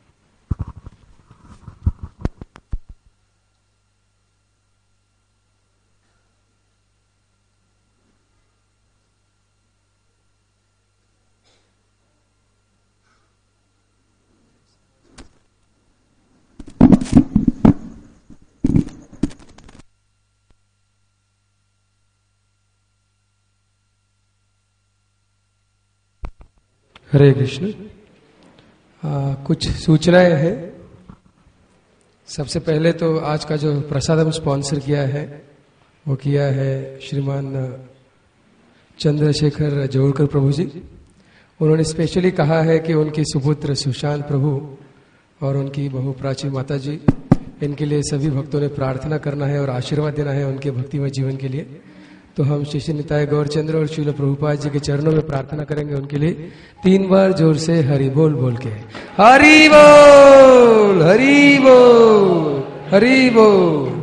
हरे कृष्ण। कुछ सूचनाएं हैं। सबसे पहले तो आज का जो प्रसाद हम स्पॉन्सर किया है वो किया है श्रीमान चंद्रशेखर जोड़कर प्रभु जी। उन्होंने स्पेशली कहा है कि उनकी सुपुत्र सुशांत प्रभु और उनकी बहु प्राची माता जी, इनके लिए सभी भक्तों ने प्रार्थना करना है और आशीर्वाद देना है उनके भक्तिमय जीवन के लिए। तो हम श्री निताय गौरचंद्र और श्रील प्रभुपाद जी के चरणों में प्रार्थना करेंगे उनके लिए, तीन बार जोर से हरि बोल बोल के। हरि बोल हरि बोल हरि बोल।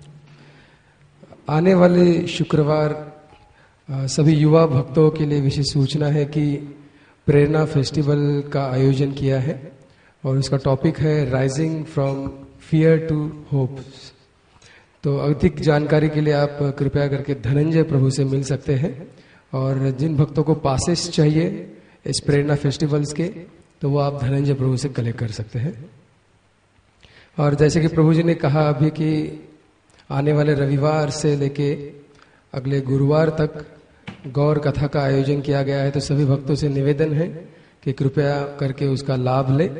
आने वाले शुक्रवार सभी युवा भक्तों के लिए विशेष सूचना है कि प्रेरणा फेस्टिवल का आयोजन किया है और उसका टॉपिक है rising from fear to hope. तो अधिक जानकारी के लिए आप कृपया करके धनंजय प्रभु से मिल सकते हैं। और जिन भक्तों को पासेस चाहिए इस प्रेरणा फेस्टिवल्स के, तो वो आप धनंजय प्रभु से कलेक्ट कर सकते हैं। और जैसे कि प्रभु जी ने कहा अभी कि आने वाले रविवार से लेके अगले गुरुवार तक गौर कथा का आयोजन किया गया है, तो सभी भक्तों से निवेदन है कि कृपया करके उसका लाभ ले।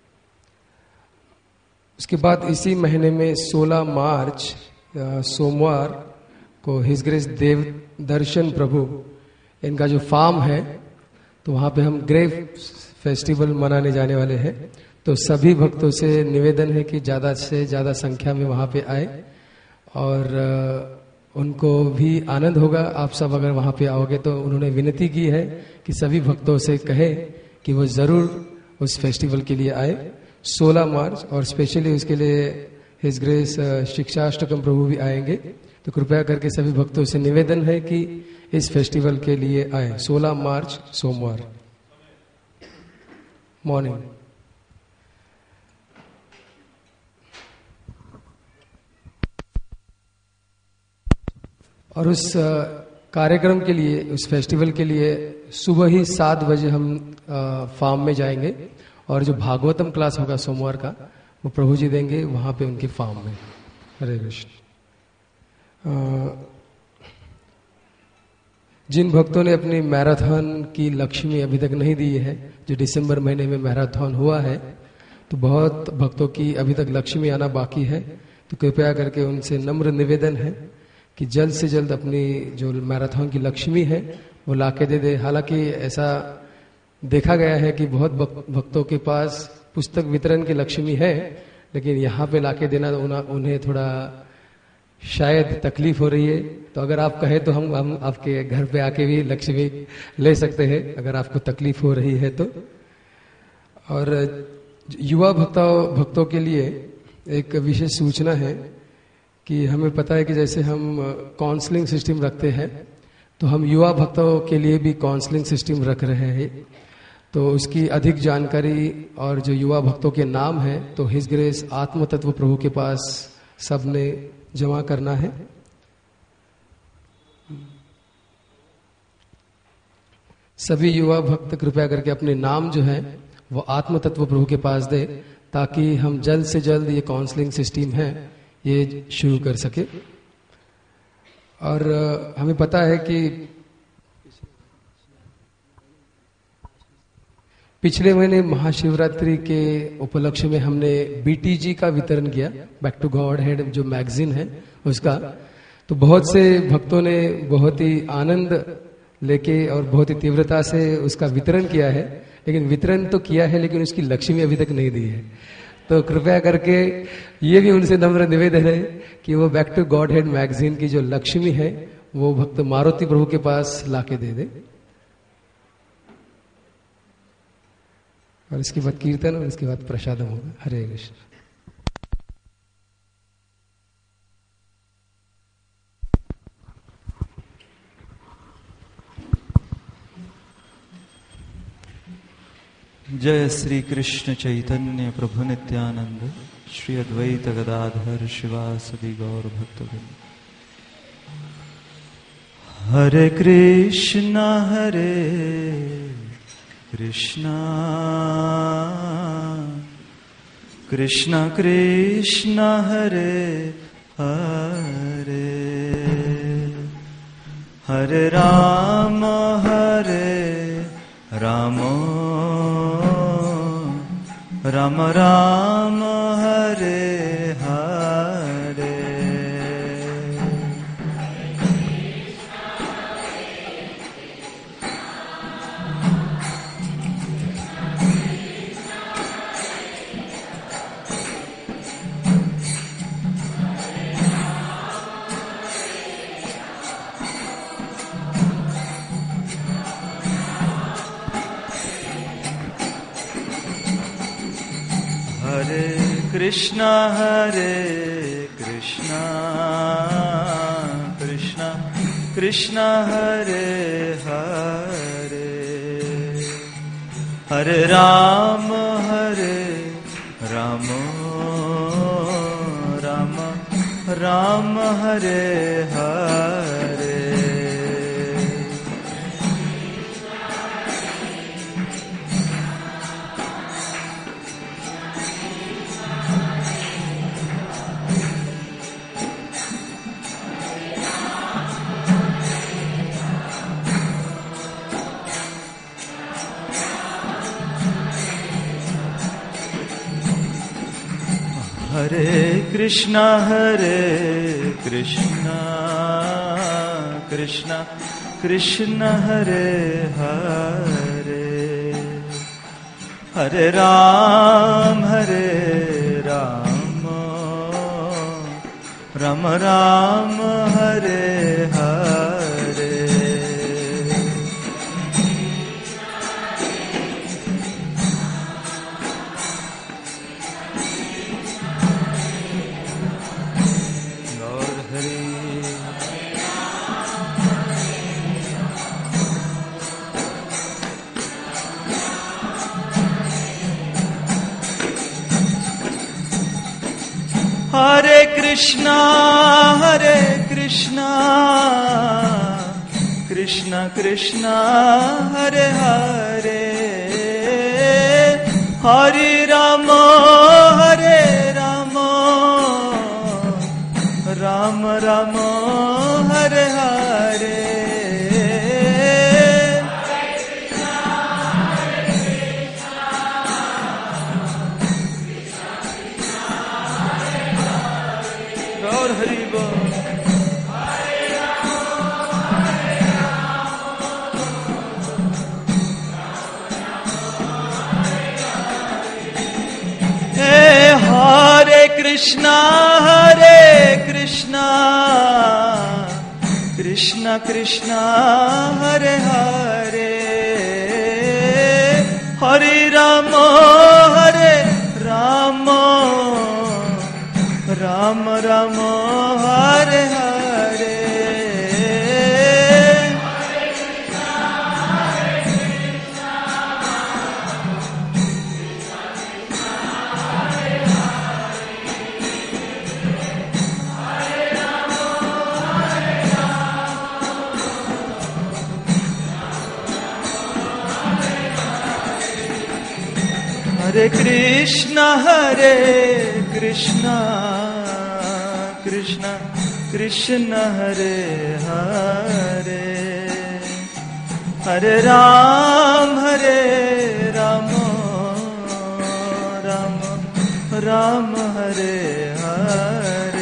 उसके बाद इसी महीने में सोलह मार्च सोमवार को हिज ग्रेस देव दर्शन प्रभु, इनका जो फार्म है, तो वहां पे हम ग्रेव फेस्टिवल मनाने जाने वाले हैं। तो सभी भक्तों से निवेदन है कि ज्यादा से ज्यादा संख्या में वहां पे आए और उनको भी आनंद होगा। आप सब अगर वहां पे आओगे तो उन्होंने विनती की है कि सभी भक्तों से कहे कि वो जरूर उस फेस्टिवल के लिए आए सोलह मार्च। और स्पेशली उसके लिए हिज ग्रेस शिक्षाष्टकम प्रभु भी आएंगे। तो कृपया करके सभी भक्तों से निवेदन है कि इस फेस्टिवल के लिए आए सोलह मार्च सोमवार मॉर्निंग। और उस कार्यक्रम के लिए, उस फेस्टिवल के लिए सुबह ही सात बजे हम फार्म में जाएंगे और जो भागवतम क्लास होगा सोमवार का वो प्रभु जी देंगे वहां पे उनके फार्म में। हरे कृष्ण। जिन भक्तों ने अपनी मैराथन की लक्ष्मी अभी तक नहीं दी है, जो दिसंबर महीने में मैराथन हुआ है, तो बहुत भक्तों की अभी तक लक्ष्मी आना बाकी है। तो कृपया करके उनसे नम्र निवेदन है कि जल्द से जल्द अपनी जो मैराथन की लक्ष्मी है वो लाके दे दे। हालांकि ऐसा देखा गया है कि बहुत भक्तों के पास पुस्तक वितरण की लक्ष्मी है, लेकिन यहाँ पे लाके देना उन्हें थोड़ा शायद तकलीफ हो रही है। तो अगर आप कहें तो हम हम आपके घर पे आके भी लक्ष्मी ले सकते हैं, अगर आपको तकलीफ हो रही है तो। और युवा भक्तों भक्तों के लिए एक विशेष सूचना है कि हमें पता है कि जैसे हम काउंसलिंग सिस्टम रखते हैं, तो हम युवा भक्तों के लिए भी काउंसलिंग सिस्टम रख रहे हैं। तो उसकी अधिक जानकारी और जो युवा भक्तों के नाम है, तो हिज ग्रेस आत्म तत्व प्रभु के पास सबने जमा करना है। सभी युवा भक्त कृपया करके अपने नाम जो है वो आत्म तत्व प्रभु के पास दे, ताकि हम जल्द से जल्द ये काउंसलिंग सिस्टम है ये शुरू कर सके। और हमें पता है कि पिछले महीने महाशिवरात्रि के उपलक्ष्य में हमने बीटीजी का वितरण किया, बैक टू गॉड हेड जो मैगजीन है उसका। तो बहुत से भक्तों ने बहुत ही आनंद लेके और बहुत ही तीव्रता से उसका वितरण किया है, लेकिन वितरण तो किया है लेकिन उसकी लक्ष्मी अभी तक नहीं दी है। तो कृपया करके ये भी उनसे नम्र निवेदन है कि वो back to godhead magazine की जो लक्ष्मी है वो भक्त मारुति प्रभु के पास लाके दे दे। और इसके बाद कीर्तन और इसके बाद प्रसादम होगा। हरे कृष्ण। जय श्री कृष्ण चैतन्य प्रभु नित्यानंद श्री अद्वैत गदाधर शिवासदि गौर भक्तवृंद। हरे कृष्ण हरे कृष्ण कृष्ण कृष्ण हरे हरे, हरे राम हरे राम राम राम हरे हरे। हरे कृष्ण हरे कृष्ण कृष्ण कृष्ण हरे हरे, हरे राम हरे राम राम राम हरे हरे। हरे कृष्ण हरे कृष्ण कृष्ण कृष्ण हरे हरे, हरे राम हरे राम राम राम हरे हरे। हरे कृष्णा हरे कृष्णा कृष्णा कृष्णा हरे हरे, हरे राम हरे राम राम राम हरे हरे। कृष्णा हरे कृष्णा कृष्णा कृष्णा हरे हरे हरे राम हरे राम राम राम हरे हरे हरे कृष्णा हरे कृष्णा कृष्णा कृष्णा हरे हरे हरे राम हरे राम राम राम हरे हरे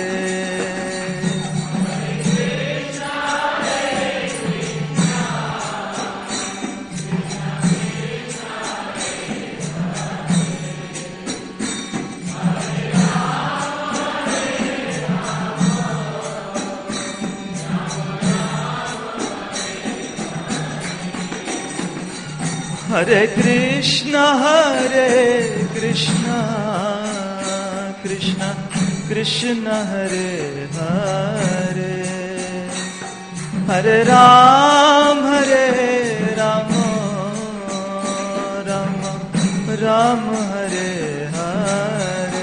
हरे कृष्णा हरे कृष्णा कृष्णा कृष्णा हरे हरे हरे राम हरे राम राम राम हरे हरे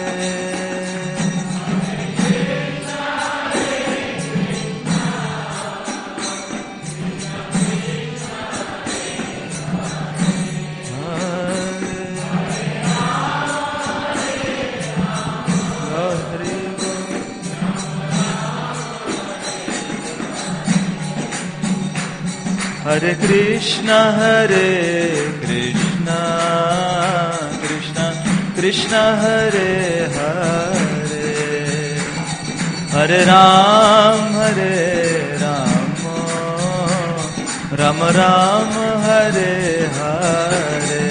हरे कृष्णा हरे कृष्णा कृष्णा कृष्णा हरे हरे हरे राम हरे राम राम राम हरे हरे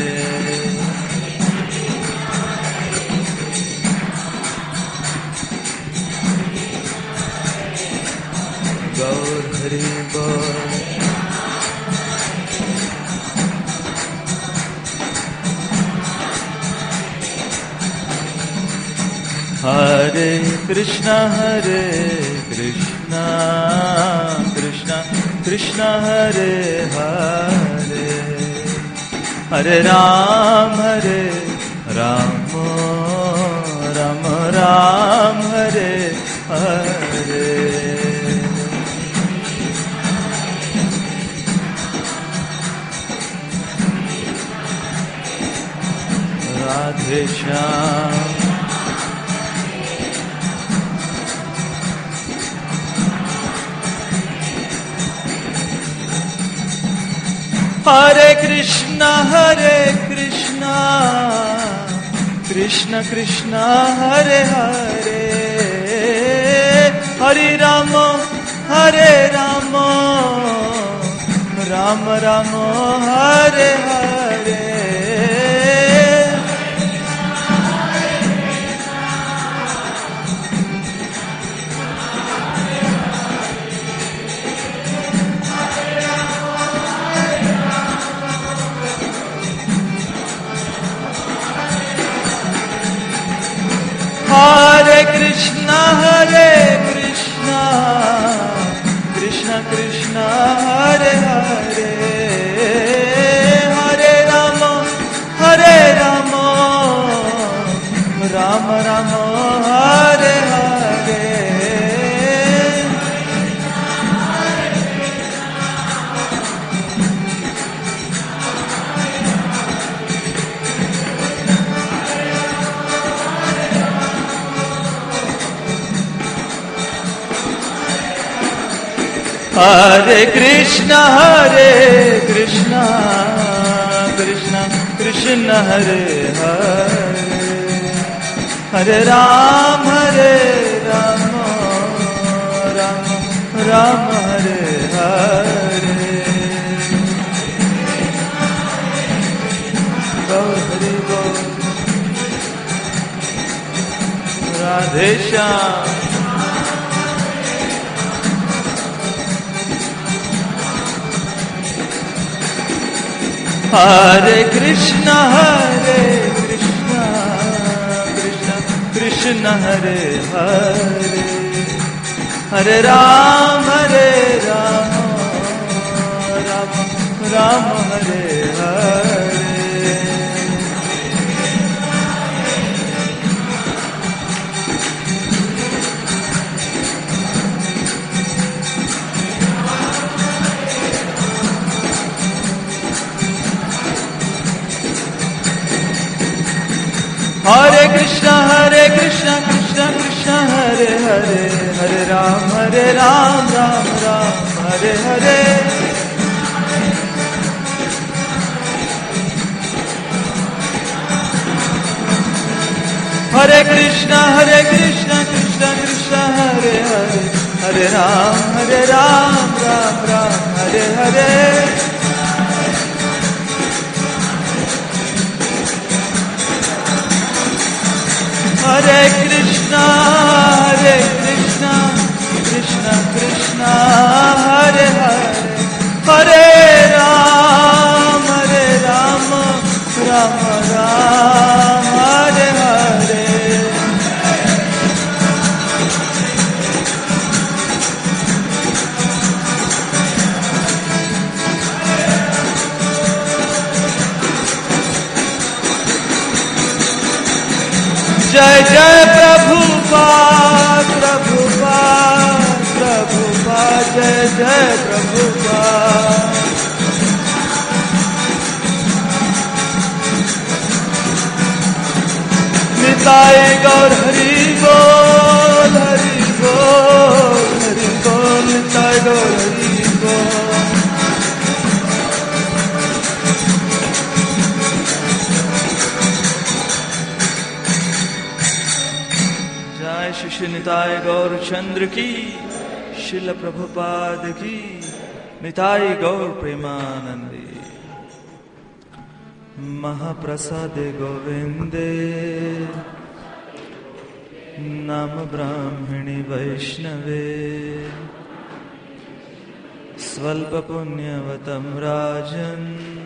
गौर हरि बोल। हरे कृष्णा हरे कृष्णा कृष्णा कृष्णा हरे हरे हरे राम हरे राम राम राम हरे हरे राधे श्याम। हरे कृष्णा हरे कृष्णा कृष्णा कृष्णा हरे हरे हरे राम हरे राम राम राम हरे हरे हरे कृष्णा हरे कृष्णा कृष्णा कृष्णा हरे हरे हरे राम हरे राम राम राम हरे हरे हरे कृष्णा हरे कृष्णा कृष्णा कृष्णा हरे हरे हरे राम हरे राम राम राम हरे हरे गौर हरि बोल। राधे श्याम। हरे कृष्णा हरे कृष्णा कृष्णा कृष्ण हरे हरे, हरे राम हरे राम राम राम हरे हरे। हरे कृष्णा हरे कृष्णा कृष्णा कृष्णा हरे हरे, हरे राम हरे राम राम राम हरे हरे। हरे कृष्णा हरे कृष्णा कृष्णा कृष्णा हरे हरे, हरे राम हरे राम राम राम हरे हरे। हरे कृष्णा हरे कृष्णा कृष्णा कृष्णा हरे हरे, हरे राम हरे राम राम राम हरे हरे। जय जय प्रभुपाद प्रभुपाद प्रभुपाद, जय जय प्रभुपाद। निताय गौर हरि बोल हरि बोल हरि बोल, निताय गौर हरि बोल। श्री निताय गौर चंद्र की, शिल प्रभुपाद की, निताय गौर प्रेमानंदी। महाप्रसादे गोविंदे नाम ब्राह्मणी वैष्णवे, स्वल्प पुण्यवतं राजन्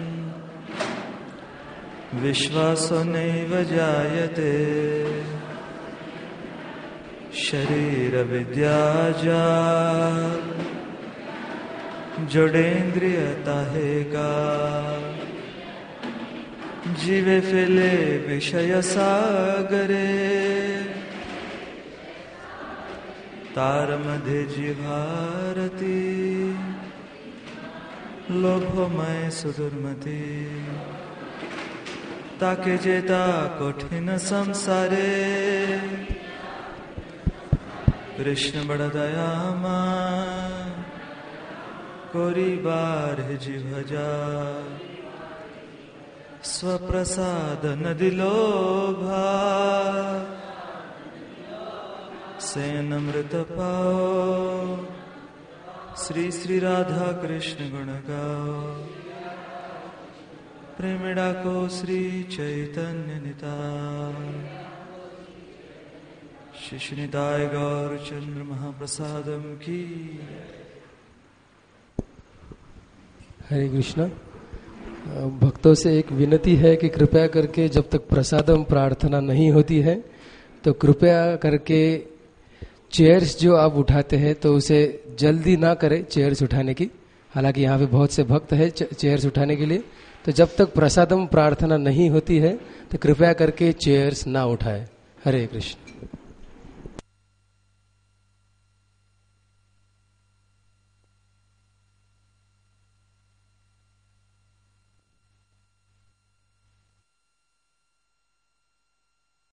विश्वासो नैव जायते, शरीर विद्या जाल जोड़ेन्द्रियता है का, जीवे फिले विषय सागरे, तार मध्य जीवारती लोभमय सुदुर्मति, ताके जेता कठिन संसारे, कृष्ण बड़ दयामा कोरी बार जी भजा, स्वप्रसाद न दिलोभा, सेन अमृत पाओ, श्री श्री राधा कृष्ण गुण गाओ, प्रेमिड़ा को श्री चैतन्य निताय। श्री निताय गौर चंद्र महाप्रसादम की। हरे कृष्णा। भक्तों से एक विनती है कि कृपया करके जब तक प्रसादम प्रार्थना नहीं होती है तो कृपया करके चेयर्स जो आप उठाते हैं तो उसे जल्दी ना करें चेयर्स उठाने की। हालांकि यहाँ पे बहुत से भक्त हैं चेयर्स उठाने के लिए, तो जब तक प्रसादम प्रार्थना नहीं होती है तो कृपया करके चेयर्स ना उठाए। हरे कृष्ण।